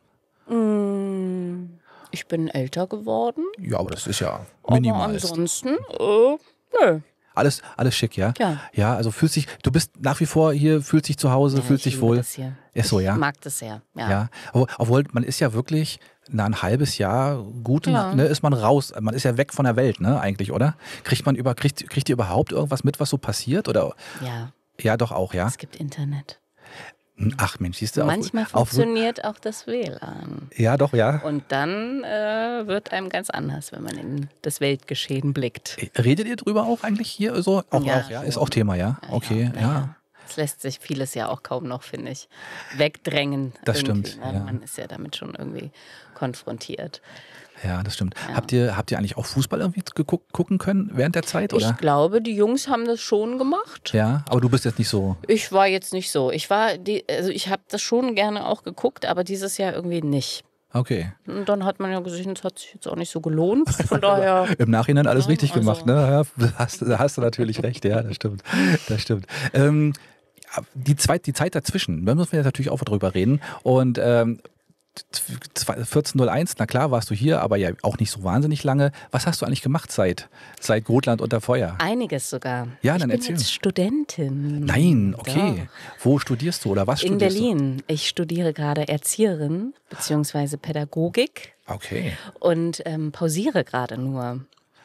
Ich bin älter geworden, Ja, aber das ist ja aber minimal. ansonsten, äh, nö. Alles, alles schick, ja? Ja. Ja, also fühlst dich, du bist nach wie vor hier, fühlst dich zu Hause, Ja, fühlst ich dich liebe wohl. das hier. Ist so, ja? Ich mag das sehr. Ja. Ja, obwohl, obwohl man ist ja wirklich na, ein halbes Jahr gut, Ja. ne, ist man raus. Man ist ja weg von der Welt, ne, eigentlich, oder? Kriegt man über, kriegt, kriegt ihr überhaupt irgendwas mit, was so passiert? Oder? ja, Ja, doch auch, ja. es gibt Internet. Ach Mensch, siehst du, auf- Manchmal auf, funktioniert auch das W L A N. Ja, doch, ja. Und dann äh, wird einem ganz anders, wenn man in das Weltgeschehen blickt. Redet ihr drüber auch eigentlich hier so? Auch, Ja, auch, ja? schon. Ist auch Thema, ja? Okay, ja. Es lässt sich vieles ja auch kaum noch, finde ich, wegdrängen. Das irgendwie, stimmt, ne? ja. Man ist ja damit schon irgendwie konfrontiert. Ja, das stimmt. Habt ihr, habt ihr eigentlich auch Fußball irgendwie geguckt, gucken können während der Zeit, oder? Ich glaube, die Jungs haben das schon gemacht. Ja, aber du bist jetzt nicht so. Ich war jetzt nicht so. Ich war, die, also ich habe das schon gerne auch geguckt, aber dieses Jahr irgendwie nicht. Okay. Und dann hat man ja gesehen, es hat sich jetzt auch nicht so gelohnt. Von daher. Im Nachhinein alles Ja, richtig also- gemacht, ne? Ja, hast, da hast du natürlich recht, ja, das stimmt. Das stimmt. Ähm, die, Zeit, die Zeit dazwischen, da müssen wir jetzt natürlich auch drüber reden. Und ähm, vierzehn null eins, na klar, warst du hier, aber ja auch nicht so wahnsinnig lange. Was hast du eigentlich gemacht seit, seit Gotland unter Feuer? Einiges sogar. Ja, ich dann bin erzähl. jetzt Studentin. Nein, okay. Doch. Wo studierst du oder was In studierst Berlin. Ich studiere gerade Erzieherin bzw. Pädagogik du? Okay. und ähm, pausiere gerade nur.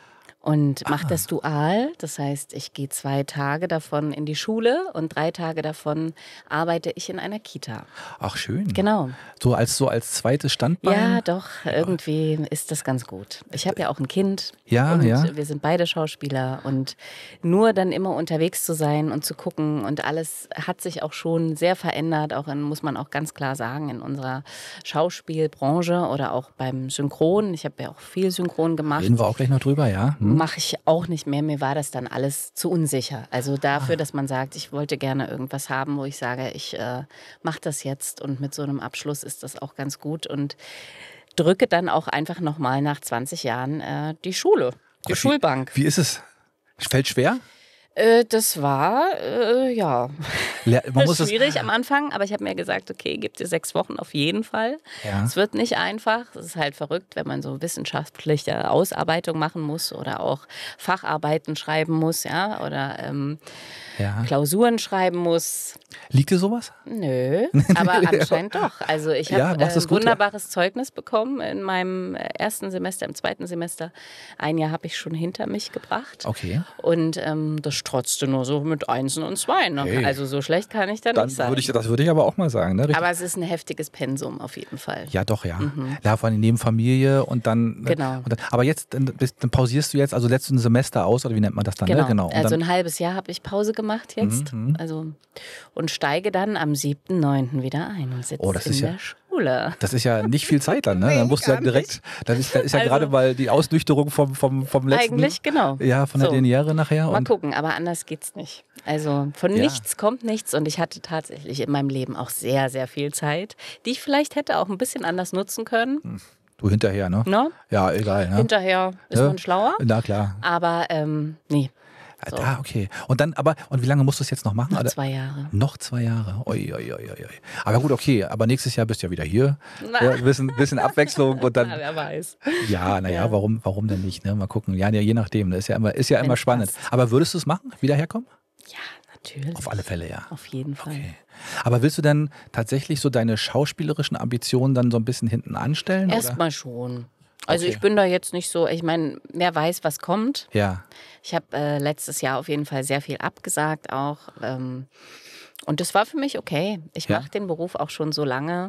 Und mache Ah. das dual. Das heißt, ich gehe zwei Tage davon in die Schule und drei Tage davon arbeite ich in einer Kita. Ach, schön. Genau. So als, so als zweites Standbein? Ja, doch, irgendwie ist das ganz gut. Ich habe ja auch ein Kind. Ja, und ja. wir sind beide Schauspieler und nur dann immer unterwegs zu sein und zu gucken und alles hat sich auch schon sehr verändert, auch in, muss man auch ganz klar sagen, in unserer Schauspielbranche oder auch beim Synchron. Ich habe ja auch viel Synchron gemacht. Reden wir auch gleich noch drüber, ja? Hm? Mache ich auch nicht mehr. Mir war das dann alles zu unsicher. Also dafür, dass man sagt, ich wollte gerne irgendwas haben, wo ich sage, ich äh, mache das jetzt und mit so einem Abschluss ist das auch ganz gut und drücke dann auch einfach nochmal nach zwanzig Jahren äh, die Schule, die Wie- Schulbank. Wie ist es? Fällt schwer? Äh, das war, äh, ja, Le- Man muss es, schwierig am Anfang, aber ich habe mir gesagt, okay, gib dir sechs Wochen auf jeden Fall. Ja. Es wird nicht einfach. Es ist halt verrückt, wenn man so wissenschaftliche Ausarbeitung machen muss oder auch Facharbeiten schreiben muss, ja, oder ähm, ja. Klausuren schreiben muss. Liegt dir sowas? Nö, aber anscheinend doch. Also ich habe Ja, äh, machst ein es gut, ja. wunderbares Zeugnis bekommen in meinem ersten Semester, im zweiten Semester. Ein Jahr habe ich schon hinter mich gebracht. Okay. Und ähm, das strotzte nur so mit Einsen und Zweien. Ne? Hey. Also so schlecht kann ich da Dann nicht sein. würde ich, das würde ich aber auch mal sagen. Ne? Richtig. Aber es ist ein heftiges Pensum auf jeden Fall. Ja, doch, ja. Ja, vor allem neben Familie und dann. Mhm. Genau. Und dann aber jetzt, dann, bist- dann pausierst du jetzt, also lässt du ein Semester aus oder wie nennt man das dann? Genau. Ne? Genau. Und Also dann, ein halbes Jahr habe ich Pause gemacht jetzt. Mhm, Also, und steige dann am siebten neunten wieder ein und sitze Oh, das in ist ja- der Schule. das ist ja nicht viel Zeit dann, ne? Dann musst du ja gar direkt. Das ist, das ist ja Also- gerade mal die Ausnüchterung vom, vom, vom letzten. Eigentlich, genau. Ja, von der So. Lineare nachher. Mal Und, gucken, aber anders geht's nicht. Also von Ja. nichts kommt nichts und ich hatte tatsächlich in meinem Leben auch sehr, sehr viel Zeit, die ich vielleicht hätte auch ein bisschen anders nutzen können. du hinterher, ne? Ne? Ja, egal. Ne? Hinterher ist Ja. man schlauer, Na klar. aber ähm, nee, Ja, So. Da, okay. Und dann, aber, und wie lange musst du es jetzt noch machen? noch Oder- zwei Jahre. Noch zwei Jahre. Oi, oi, oi, oi. oi. Aber gut, okay. Aber nächstes Jahr bist du ja wieder hier. Na. Ja, ein bisschen, bisschen Abwechslung und Na, dann. wer weiß. Ja, naja, Ja. warum, warum denn nicht? Ne? Mal gucken. Ja, ja, je nachdem. Das ist ja immer, ist ja immer Wenn's spannend. passt. Aber würdest du es machen? Wieder herkommen? Ja, natürlich. Auf alle Fälle, ja. Auf jeden Fall. Okay. Aber willst du dann tatsächlich so deine schauspielerischen Ambitionen dann so ein bisschen hinten anstellen? Oder? Erstmal schon. Also Okay. ich bin da jetzt nicht so, ich meine, wer weiß, was kommt. Ja. Ich habe äh, letztes Jahr auf jeden Fall sehr viel abgesagt auch. Ähm, und das war für mich okay. Ich Ja. mache den Beruf auch schon so lange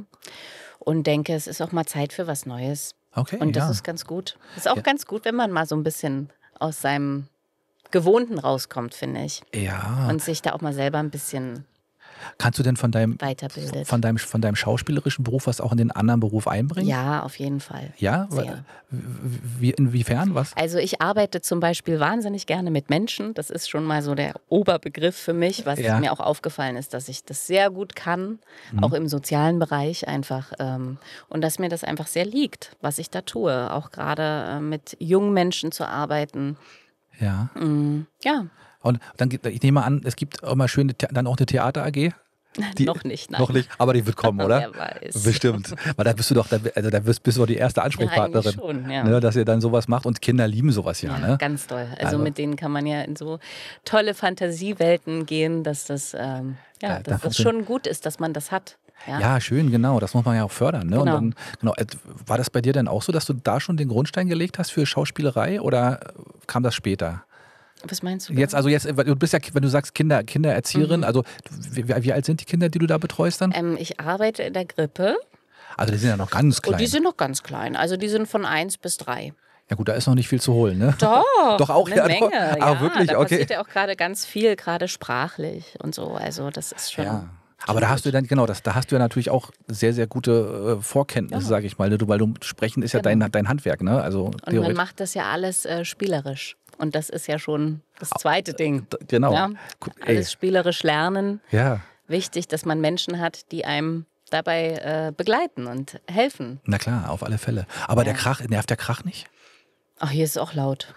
und denke, es ist auch mal Zeit für was Neues. Okay. Und das ja. ist ganz gut. Ist auch Ja. ganz gut, wenn man mal so ein bisschen aus seinem Gewohnten rauskommt, finde ich. Ja. Und sich da auch mal selber ein bisschen Kannst du denn von deinem, weiterbildet. von deinem, von deinem schauspielerischen Beruf was auch in den anderen Beruf einbringen? Ja, auf jeden Fall. Ja? Sehr. Wie, inwiefern? Was? Also ich arbeite zum Beispiel wahnsinnig gerne mit Menschen. Das ist schon mal so der Oberbegriff für mich, was Ja. mir auch aufgefallen ist, dass ich das sehr gut kann, Mhm. auch im sozialen Bereich einfach. Ähm, und dass mir das einfach sehr liegt, was ich da tue. Auch gerade äh, mit jungen Menschen zu arbeiten. Ja. Mm, ja, Und dann gibt, ich nehme an, es gibt immer schöne, The- dann auch eine Theater A G? Die, noch nicht. Nein. Noch nicht, aber die wird kommen, oder? Wer weiß. Bestimmt. Weil da bist du doch, da- also da bist, bist du doch die erste Ansprechpartnerin, Ja, eigentlich schon, ja. ne, dass ihr dann sowas macht. Und Kinder lieben sowas ja, Ja, ne? ganz toll. Also Also- mit denen kann man ja in so tolle Fantasiewelten gehen, dass das, ähm, Da- ja, da dass das schon gut ist, dass man das hat. Ja. Ja, schön, genau. Das muss man ja auch fördern. Ne? Genau. Und dann, genau, äh, war das bei dir denn auch so, dass du da schon den Grundstein gelegt hast für Schauspielerei oder kam das später? Was meinst du? Jetzt, also jetzt, weil du bist ja, wenn du sagst Kinder, Kindererzieherin, also wie, wie alt sind die Kinder, die du da betreust dann? Ähm, ich arbeite in der Grippe Also die sind ja noch ganz klein. und die sind noch ganz klein. Also die sind von eins bis drei. Ja gut, da ist noch nicht viel zu holen, ne? Doch, Doch auch, eine ja, doch. Menge. Ah, ja, wirklich? Da Okay. passiert ja auch gerade ganz viel, gerade sprachlich und so. Also das ist schon... Ja. Aber da hast du dann, genau, das, da hast du ja natürlich auch sehr, sehr gute äh, Vorkenntnisse, Ja. sage ich mal. Ne? Du, weil du sprechen ist ja Genau. dein, dein Handwerk, ne? Also Und man theoretisch. macht das ja alles äh, spielerisch. Und das ist ja schon das zweite Ding. D- Genau. Ja? Guck, ey. Alles spielerisch lernen. Ja, Wichtig, dass man Menschen hat, die einem dabei äh, begleiten und helfen. na klar, auf alle Fälle. Aber der Ja. Krach, nervt der Krach nicht? Ach, hier ist es auch laut.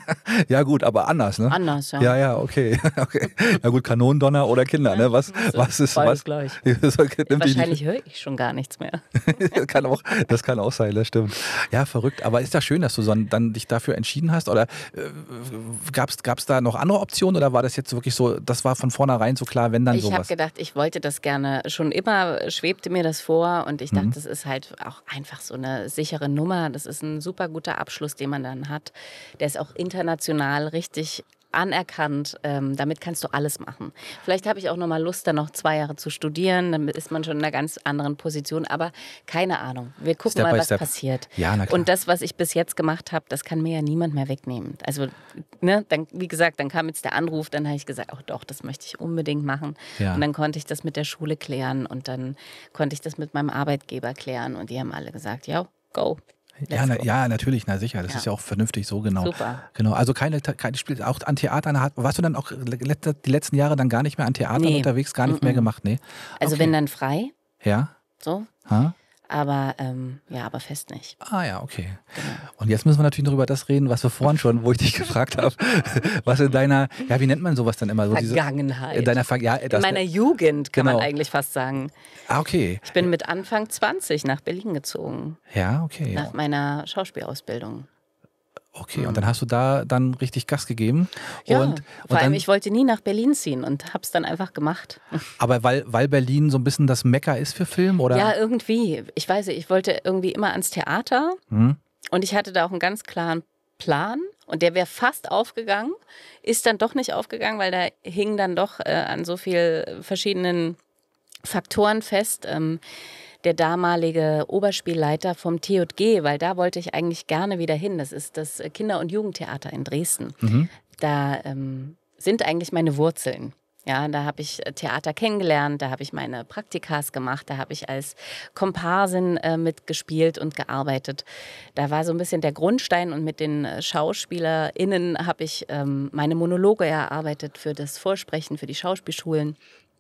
Ja gut, aber anders, ne? Anders, ja. Ja, ja, okay. okay. Ja gut, Kanonendonner oder Kinder, ne? Was, was ist beides was? gleich. Wahrscheinlich höre ich schon gar nichts mehr. das, kann auch, das kann auch sein, das stimmt. Ja, verrückt. Aber ist das schön, dass du so, dann dich dafür entschieden hast? Oder äh, gab es da noch andere Optionen? Oder war das jetzt wirklich so, das war von vornherein so klar, wenn dann ich sowas? Ich habe gedacht, ich wollte das gerne. Schon immer schwebte mir das vor. Und ich dachte, mhm. das ist halt auch einfach so eine sichere Nummer. Das ist ein super guter Abschluss, den man dann hat. Der ist auch international richtig anerkannt. Ähm, damit kannst du alles machen. Vielleicht habe ich auch noch mal Lust, dann noch zwei Jahre zu studieren. Dann ist man schon in einer ganz anderen Position. Aber keine Ahnung. Wir gucken Step mal, was Step. passiert. Ja, na klar. Und das, was ich bis jetzt gemacht habe, das kann mir ja niemand mehr wegnehmen. Also, ne, dann, wie gesagt, dann kam jetzt der Anruf. Dann habe ich gesagt, ach doch, das möchte ich unbedingt machen. Ja. Und dann konnte ich das mit der Schule klären. Und dann konnte ich das mit meinem Arbeitgeber klären. Und die haben alle gesagt, ja, go. Ja, na, ja, natürlich, na sicher. Das ja. ist ja auch vernünftig so, genau. Super. Genau, also keine, keine Spiel, auch an Theatern, warst du dann auch die letzten Jahre dann gar nicht mehr an Theatern nee. unterwegs, gar nicht Mm-mm. mehr gemacht? Nee. Also okay. wenn dann frei. Ja. So. Ha? Aber ähm, ja, aber fest nicht. Ah ja, okay. Genau. Und jetzt müssen wir natürlich noch über das reden, was wir vorhin schon, wo ich dich gefragt habe, was in deiner, ja, wie nennt man sowas dann immer? So Vergangenheit. Diese, in deiner Ver ja, das, in meiner Jugend kann genau. man eigentlich fast sagen. Ah, okay. Ich bin mit Anfang zwanzig nach Berlin gezogen. Ja, okay. Nach meiner Schauspielausbildung. Okay, und dann hast du da dann richtig Gas gegeben. Ja, und, vor allem dann, ich wollte nie nach Berlin ziehen und habe es dann einfach gemacht. Aber weil, weil Berlin so ein bisschen das Mekka ist für Film, oder? Ja, irgendwie. Ich weiß nicht, ich wollte irgendwie immer ans Theater hm? und ich hatte da auch einen ganz klaren Plan und der wäre fast aufgegangen, ist dann doch nicht aufgegangen, weil da hing dann doch äh, an so vielen verschiedenen Faktoren fest. Ähm, der damalige Oberspielleiter vom T J G, weil da wollte ich eigentlich gerne wieder hin. Das ist das Kinder- und Jugendtheater in Dresden. Mhm. Da ähm, sind eigentlich meine Wurzeln. Ja, da habe ich Theater kennengelernt, da habe ich meine Praktikas gemacht, da habe ich als Komparsin äh, mitgespielt und gearbeitet. Da war so ein bisschen der Grundstein und mit den SchauspielerInnen habe ich ähm, meine Monologe erarbeitet für das Vorsprechen, für die Schauspielschulen.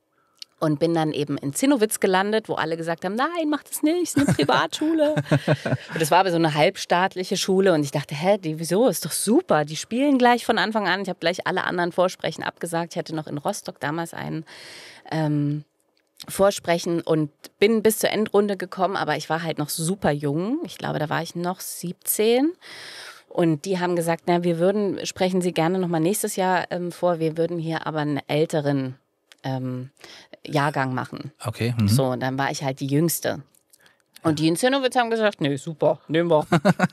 Und bin dann eben in Zinnowitz gelandet, wo alle gesagt haben, nein, mach das nicht, es ist eine Privatschule. Und das war aber so eine halbstaatliche Schule und ich dachte, hä, die, wieso, ist doch super, die spielen gleich von Anfang an. Ich habe gleich alle anderen Vorsprechen abgesagt. Ich hatte noch in Rostock damals ein ähm, Vorsprechen und bin bis zur Endrunde gekommen, aber ich war halt noch super jung. Ich glaube, da war ich noch siebzehn. Und die haben gesagt, na, wir würden, sprechen Sie gerne nochmal nächstes Jahr ähm, vor, wir würden hier aber einen älteren Ähm, Jahrgang machen. Okay. Mhm. So, und dann war ich halt die Jüngste. Und die in Zinnowitz haben gesagt, nee, super, nehmen wir.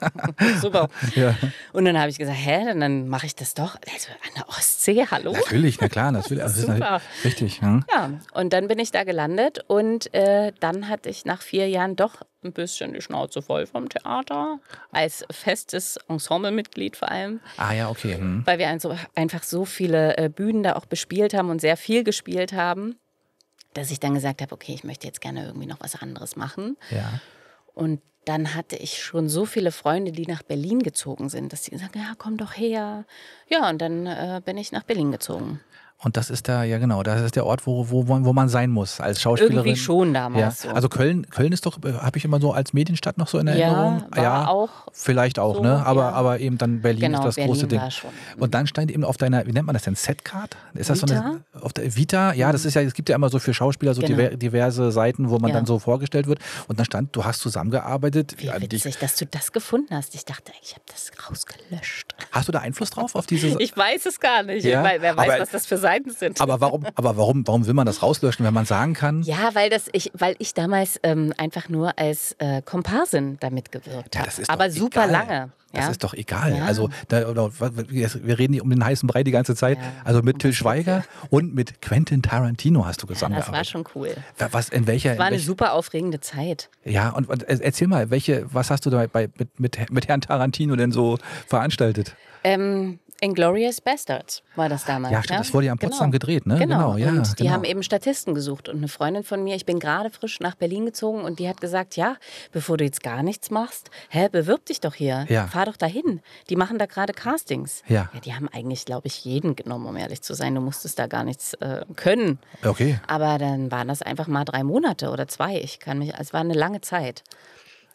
Super. Ja. Und dann habe ich gesagt, hä, dann mache ich das doch. Also an der Ostsee, hallo? Natürlich, na klar, natürlich. Das ist super. Richtig. Hm? Ja, und dann bin ich da gelandet und äh, dann hatte ich nach vier Jahren doch ein bisschen die Schnauze voll vom Theater. Als festes Ensemblemitglied vor allem. Ah ja, okay. Hm. Weil wir also einfach so viele äh, Bühnen da auch bespielt haben und sehr viel gespielt haben, dass ich dann gesagt habe, okay, ich möchte jetzt gerne irgendwie noch was anderes machen. Ja. Und dann hatte ich schon so viele Freunde, die nach Berlin gezogen sind, dass sie gesagt haben, ja, komm doch her. Ja, und dann äh, bin ich nach Berlin gezogen. Und das ist da, ja genau, das ist der Ort, wo, wo, wo man sein muss als Schauspielerin. Irgendwie schon damals. Ja. So. Also Köln, Köln ist doch, habe ich immer so als Medienstadt noch so in Erinnerung. Ja, war ja, auch vielleicht auch, so, ne? Aber, ja. aber eben dann Berlin Genau, ist das Berlin große Ding. war schon. Und dann stand eben auf deiner, wie nennt man das denn, Setcard? Ist das Vita? so eine, auf der Vita? Ja, das ist ja, es gibt ja immer so für Schauspieler so Genau. diver, diverse Seiten, wo man Ja. dann so vorgestellt wird. Und dann stand, du hast zusammengearbeitet. Wie Ja, witzig, dich, dass du das gefunden hast. Ich dachte, ich habe das rausgelöscht. hast du da Einfluss drauf auf diese? Ich weiß es gar nicht. Ja, Weil, wer weiß, aber- was das für Seiten sind. aber warum, aber warum, warum will man das rauslöschen, wenn man sagen kann? Ja, weil, das ich, weil ich damals ähm, einfach nur als äh, Komparsin damit gewirkt Ja, habe. das ist Aber doch super egal. lange. Das Ja? ist doch egal. Ja. Also da, oder, wir reden nicht um den heißen Brei die ganze Zeit. Ja. Also mit Til Schweiger und mit Quentin Tarantino hast du Ja, das zusammengearbeitet. war schon cool. Was, in welcher? Es war in eine welch, super aufregende Zeit. ja, und, und erzähl mal, welche, was hast du da bei, mit, mit, mit Herrn Tarantino denn so veranstaltet? Ähm, Inglourious Bastards war das damals. Ja, stimmt, das wurde ja in Potsdam gedreht, ne? Genau, Genau, ja, und die genau. haben eben Statisten gesucht. Und eine Freundin von mir, ich bin gerade frisch nach Berlin gezogen und die hat gesagt, ja, bevor du jetzt gar nichts machst, hä, bewirb dich doch hier, Ja. fahr doch dahin. Die machen da gerade Castings. Ja. Die haben eigentlich, glaube ich, jeden genommen, um ehrlich zu sein. Du musstest da gar nichts äh, können. Okay. Aber dann waren das einfach mal drei Monate oder zwei. Ich kann mich, es war eine lange Zeit.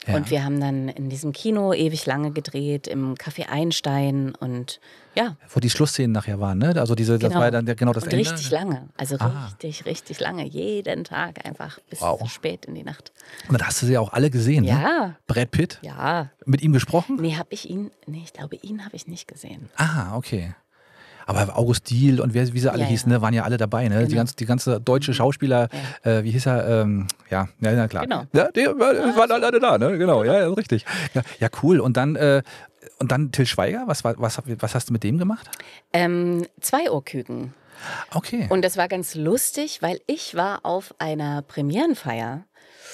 Ja. Und wir haben dann in diesem Kino ewig lange gedreht, im Café Einstein und ja. Wo die Schlussszenen nachher waren, ne? Also diese, das Genau. war ja dann genau das und Ende. richtig lange, also Ah. richtig, richtig lange, jeden Tag einfach bis Wow. spät in die Nacht. Und dann hast du sie ja auch alle gesehen, ne? Ja. Brad Pitt, Ja, mit ihm gesprochen? nee, habe ich ihn, nee, ich glaube, ihn habe ich nicht gesehen. Ah, okay. Aber August Diehl und wer, wie sie alle Ja, hießen, ja. ne, waren ja alle dabei, ne? Die, Genau. ganze, die ganze deutsche Schauspieler, äh, wie hieß er? Ähm, ja, ja, ja, klar. Genau. Ja, die war- waren alle da, ne? Genau, ja, ja, richtig. Ja, ja, cool. Und dann, äh, und dann Till Schweiger, was, war, was, was hast du mit dem gemacht? Ähm, Zwei-Ohrküken. Okay. Und das war ganz lustig, weil ich war auf einer Premierenfeier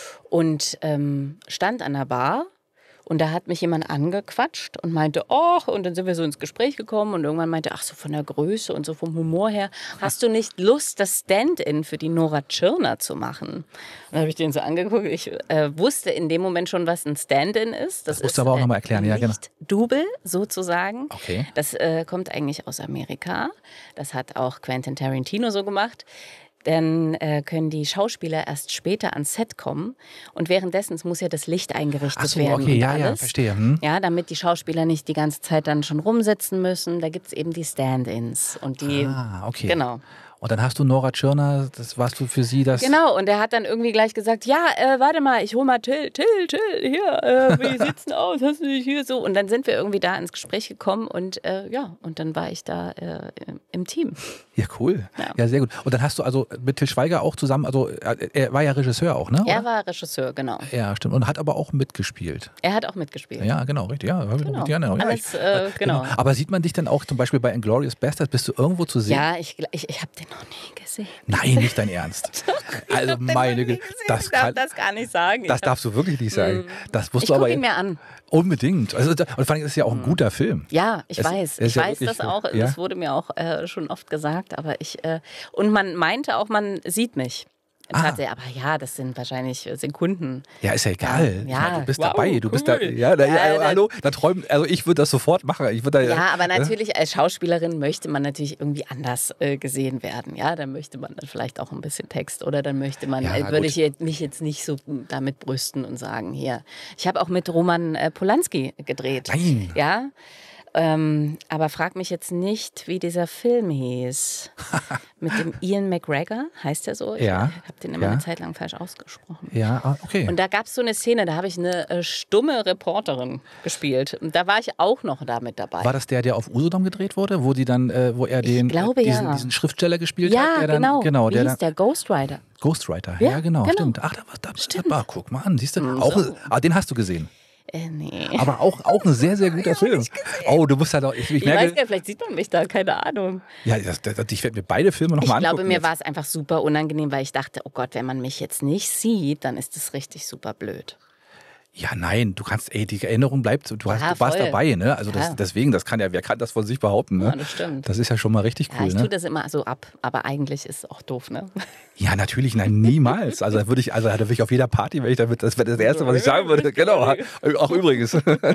und ähm, stand an der Bar. Und da hat mich jemand angequatscht und meinte, oh, und dann sind wir so ins Gespräch gekommen und irgendwann meinte, ach so von der Größe und so vom Humor her, hast du nicht Lust, das Stand-in für die Nora Tschirner zu machen? Und dann habe ich den so angeguckt. Ich äh, wusste in dem Moment schon, was ein Stand-in ist. Das musst ist, du aber auch äh, noch mal erklären, ja, genau. Lichtdouble sozusagen. Okay. Das äh, kommt eigentlich aus Amerika. Das hat auch Quentin Tarantino so gemacht. Dann äh, können die Schauspieler erst später ans Set kommen und währenddessen muss ja das Licht eingerichtet Ach so, werden okay, und ja, alles. ja, verstehe. Hm. Ja, damit die Schauspieler nicht die ganze Zeit dann schon rumsitzen müssen. Da gibt es eben die Stand-ins und die. Ah, okay. Genau. Und dann hast du Nora Tschirner, das warst du für sie das. Genau, und er hat dann irgendwie gleich gesagt, ja, äh, warte mal, ich hol mal Till, Till, Till, hier, äh, wie sieht's denn aus, hast du dich hier so? Und dann sind wir irgendwie da ins Gespräch gekommen und äh, ja, und dann war ich da äh, im Team. Ja, cool. Ja. Ja. sehr gut. Und dann hast du also mit Till Schweiger auch zusammen, also er, er war ja Regisseur auch, ne? Er oder? war Regisseur, genau. Ja, stimmt. Und hat aber auch mitgespielt. Er hat auch mitgespielt. Ja, genau, richtig. Ja, hab ich Genau. richtig in Erinnerung. Ja, Alles, ich- äh, genau. Aber sieht man dich dann auch zum Beispiel bei Inglourious Basterds, bist du irgendwo zu sehen? Ja, ich, gl- ich, ich habe den noch nie gesehen. Nein, nicht dein Ernst. Also hab den noch meine nie Güte, gesehen. das, ich darf kann, das gar nicht sagen. das Ich hab- darfst du wirklich nicht sagen. Das musst ich du aber gucke ihn mir an. unbedingt. Also, da- und vor allem ist es ja auch ein guter Film. Ja, ich Es- weiß. es ist Ich ja weiß wirklich das so, auch. ja? Das wurde mir auch äh, schon oft gesagt. Aber ich äh, und man meinte auch, man sieht mich. Ah. Hatte, aber ja, das sind wahrscheinlich äh, Sekunden. Ja, ist ja egal. Ja, Ich ja. meine, du bist Wow, dabei. Du bist da. cool. Ja, da, ja, Ja, also, da- hallo, da träumen. Also ich würde das sofort machen. Ich würde da, Ja, aber ne? natürlich als Schauspielerin möchte man natürlich irgendwie anders äh, gesehen werden. Ja, dann möchte man dann vielleicht auch ein bisschen Text oder dann möchte man, Ja, äh, würde gut. ich jetzt- mich jetzt nicht so damit brüsten und sagen, hier. Ich habe auch mit Roman äh, Polanski gedreht. Nein. Ja. Ähm, aber frag mich jetzt nicht, wie dieser Film hieß. Mit dem Ian McGregor, heißt er so? Ich Ja. habe den immer Ja. eine Zeit lang falsch ausgesprochen. Ja, ah, okay. Und da gab es so eine Szene, da habe ich eine äh, stumme Reporterin gespielt. Und da war ich auch noch da mit dabei. War das der, der auf Usedom gedreht wurde, wo die dann, äh, wo er den glaube, diesen, ja. diesen Schriftsteller gespielt ja, hat, der dann genau. genau, Wie der hieß dann der? Ghostwriter. Ghostwriter. Ja, Ja, genau, genau. stimmt. Ach, da, da, Stimmt. da, guck mal an, siehst du? Mm, Auch, so. ah, den hast du gesehen. Äh, nee. Aber auch, auch ein sehr, sehr guter Film. Oh, du musst halt auch, ich, ich Ich weiß merke, gar nicht, vielleicht sieht man mich da, keine Ahnung. ja, das, das, ich werde mir beide Filme Ich nochmal angucken. glaube, mir jetzt. war es einfach super unangenehm, weil ich dachte, oh Gott, wenn man mich jetzt nicht sieht, dann ist das richtig super blöd. Ja, nein, du kannst, ey, die Erinnerung bleibt, du, hast, Ja, du warst voll. dabei, ne? Also das, Ja. deswegen, das kann ja, wer kann das von sich behaupten, ne? Ja, das stimmt. Das ist ja schon mal richtig Ja, cool, ich ne? tue das immer so ab, aber eigentlich ist es auch doof, ne? Ja, natürlich, nein, niemals. Also da würde ich, also da würde ich auf jeder Party, wenn ich damit, das wäre das Erste, was ich sagen würde. Genau. Auch übrigens.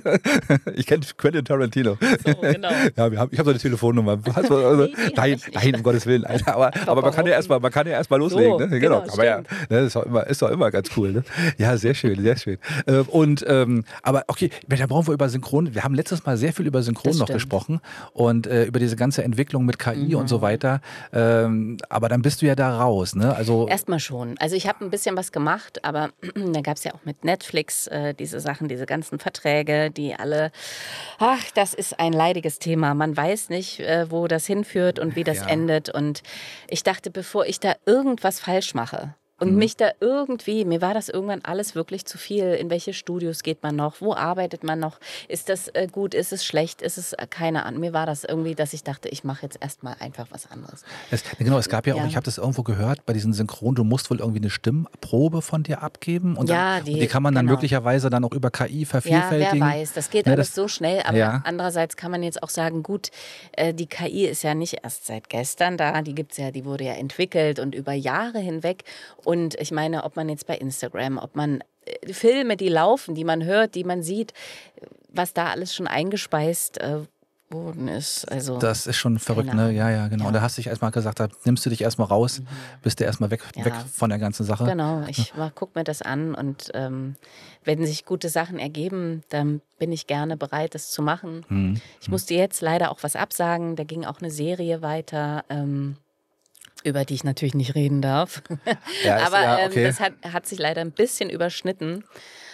Ich kenne Quentin Tarantino. So, genau. Ja, wir haben, ich habe seine Telefonnummer. Was, also, Nee, die hab nein, ich nicht. nein, um Gottes Willen. Alter, aber, aber man kann ja erstmal, man kann ja erstmal loslegen, So, ne? genau, Aber ja, stimmt. ne, ist doch immer, ist doch immer ganz cool, ne? Ja, sehr schön, sehr schön. Äh, Und ähm, aber okay, da brauchen wir über Synchron. Wir haben letztes Mal sehr viel über Synchron Das noch stimmt. gesprochen und äh, über diese ganze Entwicklung mit K I und so weiter. Ähm, aber dann bist du ja da raus, ne? Also Erstmal schon. Also ich habe ein bisschen was gemacht, aber da gab es ja auch mit Netflix äh, diese Sachen, diese ganzen Verträge, die alle, ach, das ist ein leidiges Thema. Man weiß nicht, äh, wo das hinführt und wie das Ja. endet. Und ich dachte, bevor ich da irgendwas falsch mache, und mich da irgendwie, mir war das irgendwann alles wirklich zu viel. In welche Studios geht man noch? Wo arbeitet man noch? Ist das äh, gut? Ist es schlecht? Ist es äh, keine Ahnung? Mir war das irgendwie, dass ich dachte, ich mache jetzt erstmal einfach was anderes. Es, genau, es gab ja auch, Ja. ich habe das irgendwo gehört, bei diesen Synchron, du musst wohl irgendwie eine Stimmprobe von dir abgeben und, Ja, dann, die- und die kann man dann genau. möglicherweise dann auch über K I Ja, vervielfältigen. wer weiß. Das geht Ne, alles das- so schnell. Aber Ja. andererseits kann man jetzt auch sagen, gut, äh, die K I ist ja nicht erst seit gestern da. Die gibt's ja, die wurde ja entwickelt und über Jahre hinweg. Und ich meine, ob man jetzt bei Instagram, ob man äh, Filme, die laufen, die man hört, die man sieht, was da alles schon eingespeist äh, Boden ist. Also Das ist schon verrückt, keine ne? Ahnung. Ja, ja, genau. Ja. Und da hast du dich erstmal gesagt, da nimmst du dich erstmal raus, Mhm. bist du erstmal weg, Ja. weg von der ganzen Sache. Genau, ich gucke mir das an und ähm, wenn sich gute Sachen ergeben, dann bin ich gerne bereit, das zu machen. Mhm. Ich musste jetzt leider auch was absagen. Da ging auch eine Serie weiter, ähm, über die ich natürlich nicht reden darf. Ja, ist- Aber ja, ähm, okay. das hat, hat sich leider ein bisschen überschnitten.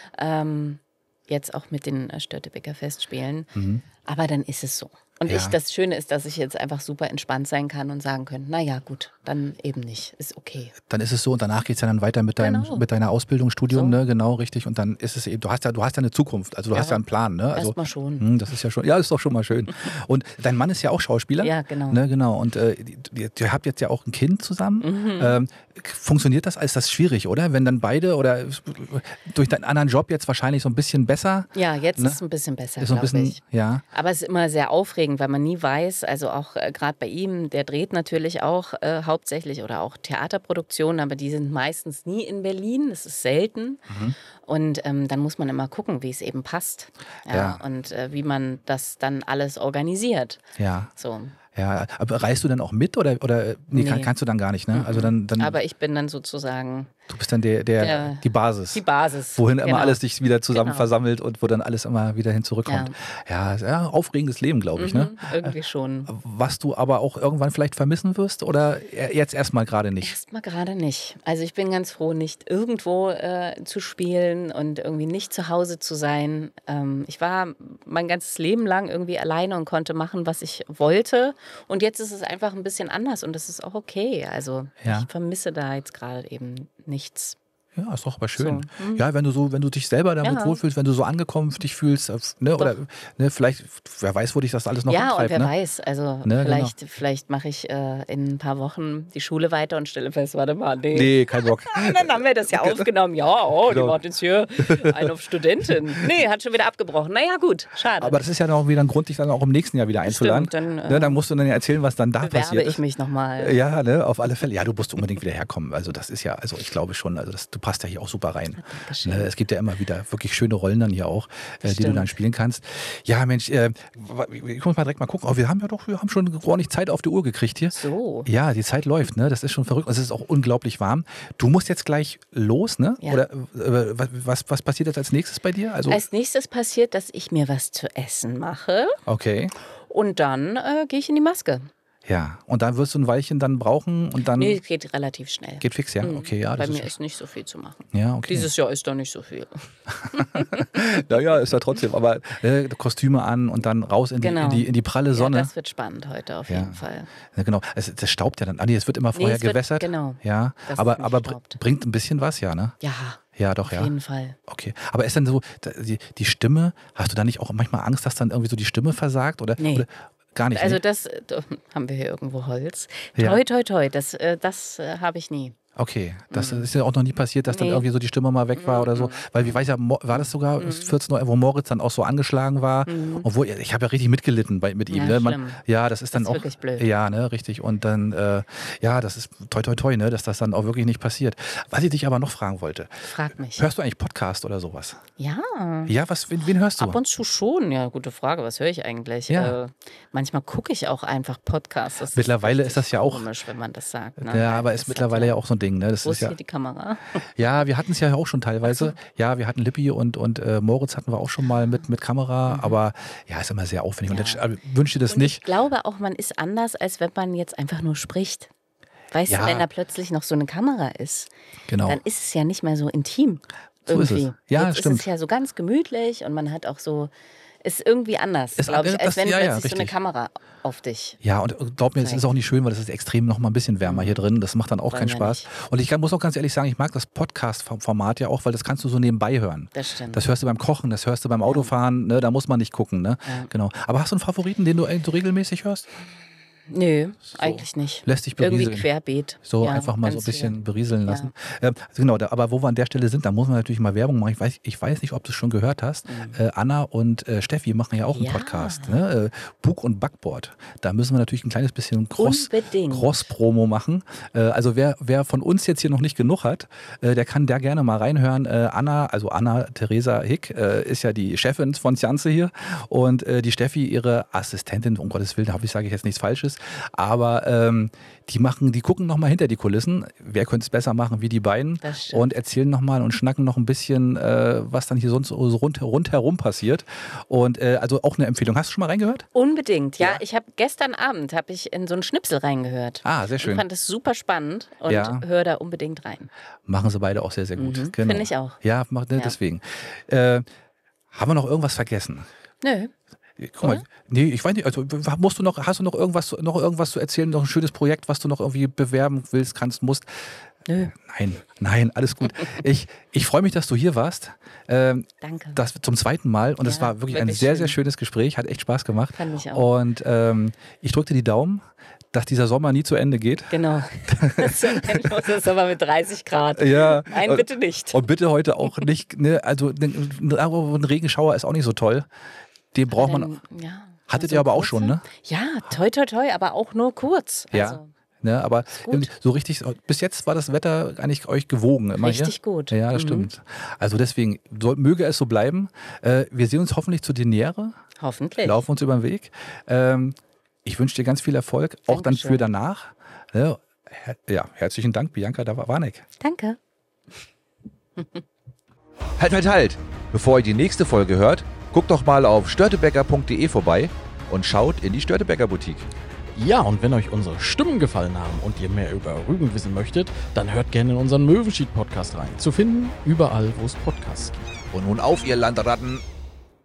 Ähm, jetzt auch mit den äh, Störtebeker Festspielen. Aber dann ist es so. Und Ja. ich, das Schöne ist, dass ich jetzt einfach super entspannt sein kann und sagen könnte, naja gut, dann eben nicht, ist okay. Dann ist es so und danach geht es ja dann weiter mit, deinem, Genau. mit deiner Ausbildung, Studium, So. ne? Genau, richtig. Und dann ist es eben, du hast ja, du hast ja eine Zukunft, also du Ja. hast ja einen Plan, ne? Also, Erstmal schon. hm, das ist ja schon, ja, ist doch schon mal schön. Und dein Mann ist ja auch Schauspieler. Ja, genau. Ne, genau. Und äh, ihr, ihr habt jetzt ja auch ein Kind zusammen. Mhm. Ähm, funktioniert das? Ist das schwierig, oder? Wenn dann beide oder durch deinen anderen Job jetzt wahrscheinlich so ein bisschen besser? Ja, jetzt Ne? ist es ein bisschen besser, Ist so ein glaube bisschen, ich. ja. Aber es ist immer sehr aufregend, weil man nie weiß, also auch äh, gerade bei ihm, der dreht natürlich auch äh, hauptsächlich oder auch Theaterproduktionen, aber die sind meistens nie in Berlin, das ist selten. Mhm. Und ähm, dann muss man immer gucken, wie es eben passt. Ja, Ja. Und äh, wie man das dann alles organisiert. Ja. So. Ja, aber reist du dann auch mit oder, oder nee, Kann, Nee. kannst du dann gar nicht, ne? Also dann, dann Aber ich bin dann sozusagen du bist dann der, der, Der- die Basis. die Basis. Wohin Genau. immer alles sich wieder zusammen Genau. versammelt und wo dann alles immer wieder hin zurückkommt. Ja, ja, aufregendes Leben, glaube ich. Ne? Mhm, irgendwie schon. Was du aber auch irgendwann vielleicht vermissen wirst oder jetzt erstmal gerade nicht? Erstmal gerade nicht. Also ich bin ganz froh, nicht irgendwo äh, zu spielen und irgendwie nicht zu Hause zu sein. Ähm, ich war mein ganzes Leben lang irgendwie alleine und konnte machen, was ich wollte. Und jetzt ist es einfach ein bisschen anders und das ist auch okay. Also Ja. ich vermisse da jetzt gerade eben nichts. Ja, ist doch aber schön. So, hm. Ja, wenn du so, wenn du dich selber damit Ja. wohlfühlst, wenn du so angekommen dich fühlst, äh, ne, oder ne, vielleicht, wer weiß, wo dich das alles noch Ja, und antreibt. wer Ne? weiß, also Ne, vielleicht, vielleicht mache ich äh, in ein paar Wochen die Schule weiter und stelle fest, warte mal, nee. Nee, kein Bock. Und dann haben wir das ja aufgenommen. Ja, oh, die Genau. macht jetzt hier einen auf Studentin. Nee, hat schon wieder abgebrochen. Naja, gut, schade. Aber das ist ja dann auch wieder ein Grund, dich dann auch im nächsten Jahr wieder einzuladen. Stimmt, dann, äh, ne, dann musst du dann ja erzählen, was dann da bewerbe passiert ich ist. mich nochmal. Ja, ne, auf alle Fälle. Ja, du musst unbedingt wieder herkommen. Also das ist ja, also ich glaube schon, also das, du passt ja hier auch super rein. Dankeschön. Ne, es gibt ja immer wieder wirklich schöne Rollen dann hier auch, äh, die du Stimmt. dann spielen kannst. Ja, Mensch, äh, ich muss mal direkt mal gucken. Oh, wir haben ja doch, wir haben schon ordentlich Zeit auf die Uhr gekriegt hier. So. Ja, die Zeit läuft, ne? Das ist schon verrückt. Es ist auch unglaublich warm. Du musst jetzt gleich los, ne? Ja. Oder äh, was, was passiert jetzt als nächstes bei dir? Also, Als nächstes passiert, dass ich mir was zu essen mache okay. und dann äh, gehe ich in die Maske. Ja. Und dann wirst du ein Weilchen dann brauchen und dann Nee, es geht relativ schnell. geht fix, ja? Okay, ja. Bei Das mir ist, ist nicht so viel zu machen. ja, okay. Dieses Jahr ist da nicht so viel. Naja, ist ja trotzdem, aber äh, Kostüme an und dann raus in die, Genau. in die, in die pralle Sonne. Ja, das wird spannend heute auf Ja. jeden Fall. Ja, genau. Es, das staubt ja dann. Ah, nee, es wird immer vorher es wird- gewässert. genau. Ja, Das aber, ist nicht aber br- staubt. bringt ein bisschen was, ja, ne? Ja, Ja, doch, auf ja. jeden Fall. Okay. Aber ist dann so, da- die, die Stimme, hast du da nicht auch manchmal Angst, dass dann irgendwie so die Stimme versagt? Oder, Nee. oder gar nicht? Also ne? das, äh, da haben wir hier irgendwo Holz. Ja. Toi, toi, toi, das, äh, das äh, habe ich nie. Okay, das ist ja auch noch nie passiert, dass dann Nee. irgendwie so die Stimme mal weg war oder so. Weil ich weiß ja, Mo- war das sogar vierzehn Uhr, wo Moritz dann auch so angeschlagen war. Obwohl, ich habe ja richtig mitgelitten bei, mit ihm. Ja, ne? schlimm. Ja, das ist dann Das ist auch. wirklich blöd. Ja, ne, richtig. Und dann, äh, ja, das ist toi toi toi, ne, dass das dann auch wirklich nicht passiert. Was ich dich aber noch fragen wollte, Frag mich. hörst du eigentlich Podcast oder sowas? Ja, Ja, was, wen, wen hörst du? ab und zu schon. Ja, gute Frage. Was höre ich eigentlich? Ja. Äh, manchmal gucke ich auch einfach Podcasts. Das Mittlerweile richtig ist das ja auch- komisch, wenn man das sagt. Ne? Ja, aber ist Das mittlerweile hat ja auch so ein Ding, ne? Das Wo ist ist ja. hier die Kamera? Ja, wir hatten es ja auch schon teilweise. Ja, wir hatten Lippi und, und äh, Moritz hatten wir auch schon mal mit, mit Kamera, aber ja, ist immer sehr aufwendig. Und Ja. jetzt äh, wünsch dir das Und nicht. ich glaube auch, man ist anders, als wenn man jetzt einfach nur spricht. Weißt Ja. du, wenn da plötzlich noch so eine Kamera ist, Genau. dann ist es ja nicht mehr so intim. So ist Irgendwie. es. Ja, Jetzt stimmt. ist es ja so ganz gemütlich und man hat auch so, ist irgendwie anders, Ist- glaube ich, das- als wenn ja, ja, plötzlich so eine richtig. Kamera auf dich. Ja, und glaub mir, es ist auch nicht schön, weil es ist extrem noch mal ein bisschen wärmer hier drin. Das macht dann auch Wollen keinen wir Spaß. nicht. Und ich kann- muss auch ganz ehrlich sagen, ich mag das Podcast-Format ja auch, weil das kannst du so nebenbei hören. Das stimmt. Das hörst du beim Kochen, das hörst du beim Autofahren, ne, da muss man nicht gucken. Ne? Ja. Genau. Aber hast du einen Favoriten, den du, äh, so regelmäßig hörst? Nö, So. eigentlich nicht. Lässt sich berieseln. Irgendwie querbeet. So Ja, einfach mal so ein ganz bisschen viel. berieseln Ja. lassen. Ähm, genau, da, aber wo wir an der Stelle sind, da muss man natürlich mal Werbung machen. Ich weiß, ich weiß nicht, ob du es schon gehört hast. Äh, Anna und äh, Steffi machen ja auch einen Ja. Podcast. Ne? Äh, Bug und Backboard. Da müssen wir natürlich ein kleines bisschen Cross, Unbedingt. Cross-Promo machen. Äh, also wer, wer von uns jetzt hier noch nicht genug hat, äh, der kann da gerne mal reinhören. Äh, Anna, also Anna Theresa Hick, äh, ist ja die Chefin von Scianze hier und äh, die Steffi ihre Assistentin. Um Gottes Willen, da sage ich jetzt nichts Falsches. Aber ähm, die machen, die gucken nochmal hinter die Kulissen. Wer könnte es besser machen wie die beiden? Das stimmt. Und erzählen nochmal und schnacken noch ein bisschen, äh, was dann hier sonst so rund, rundherum passiert. Und äh, also auch eine Empfehlung. Hast du schon mal reingehört? Unbedingt, ja. Ja. Ich habe gestern Abend habe ich in so einen Schnipsel reingehört. Ah, sehr Ich schön. fand es super spannend und Ja. höre da unbedingt rein. Machen sie beide auch sehr, sehr gut. Mhm, Genau. finde ich auch. Ja, mach, ne, Ja. deswegen. Äh, haben wir noch irgendwas vergessen? Nö. Guck mal, nee, ich weiß nicht, also musst du noch, hast du noch irgendwas, noch irgendwas zu erzählen, noch ein schönes Projekt, was du noch irgendwie bewerben willst, kannst, musst? Nö. Nein, nein, alles gut. ich ich freue mich, dass du hier warst. Ähm, Danke. das zum zweiten Mal und es Ja, war wirklich ein wirklich sehr, schön. sehr schönes Gespräch, hat echt Spaß gemacht. Fand ich auch. Und ähm, ich drücke dir die Daumen, dass dieser Sommer nie zu Ende geht. Genau. Das ist aber mit dreißig Grad. Ja. Nein, bitte nicht. Und bitte heute auch nicht, ne, also ne, ein Regenschauer ist auch nicht so toll. Den braucht man. Dann, ja, Hattet so ihr aber auch kurze? schon, ne? Ja, toi, toi, toi, aber auch nur kurz. Ja. Also, Ne, aber gut. so richtig, bis jetzt war das Wetter eigentlich euch gewogen. Immer Richtig hier. gut. Ja, das Mhm. stimmt. Also deswegen, soll, möge es so bleiben. Äh, wir sehen uns hoffentlich zu Deniere, hoffentlich. laufen uns über den Weg. Ähm, ich wünsche dir ganz viel Erfolg, auch dann Dankeschön. für danach. Ja, her ja, herzlichen Dank, Bianca Warneck. Danke. Halt, halt, halt! Bevor ihr die nächste Folge hört, guckt doch mal auf störtebecker punkt de vorbei und schaut in die Störtebecker Boutique. Ja, und wenn euch unsere Stimmen gefallen haben und ihr mehr über Rügen wissen möchtet, dann hört gerne in unseren Möwenschied-Podcast rein. Zu finden überall, wo es Podcasts gibt. Und nun auf, ihr Landratten!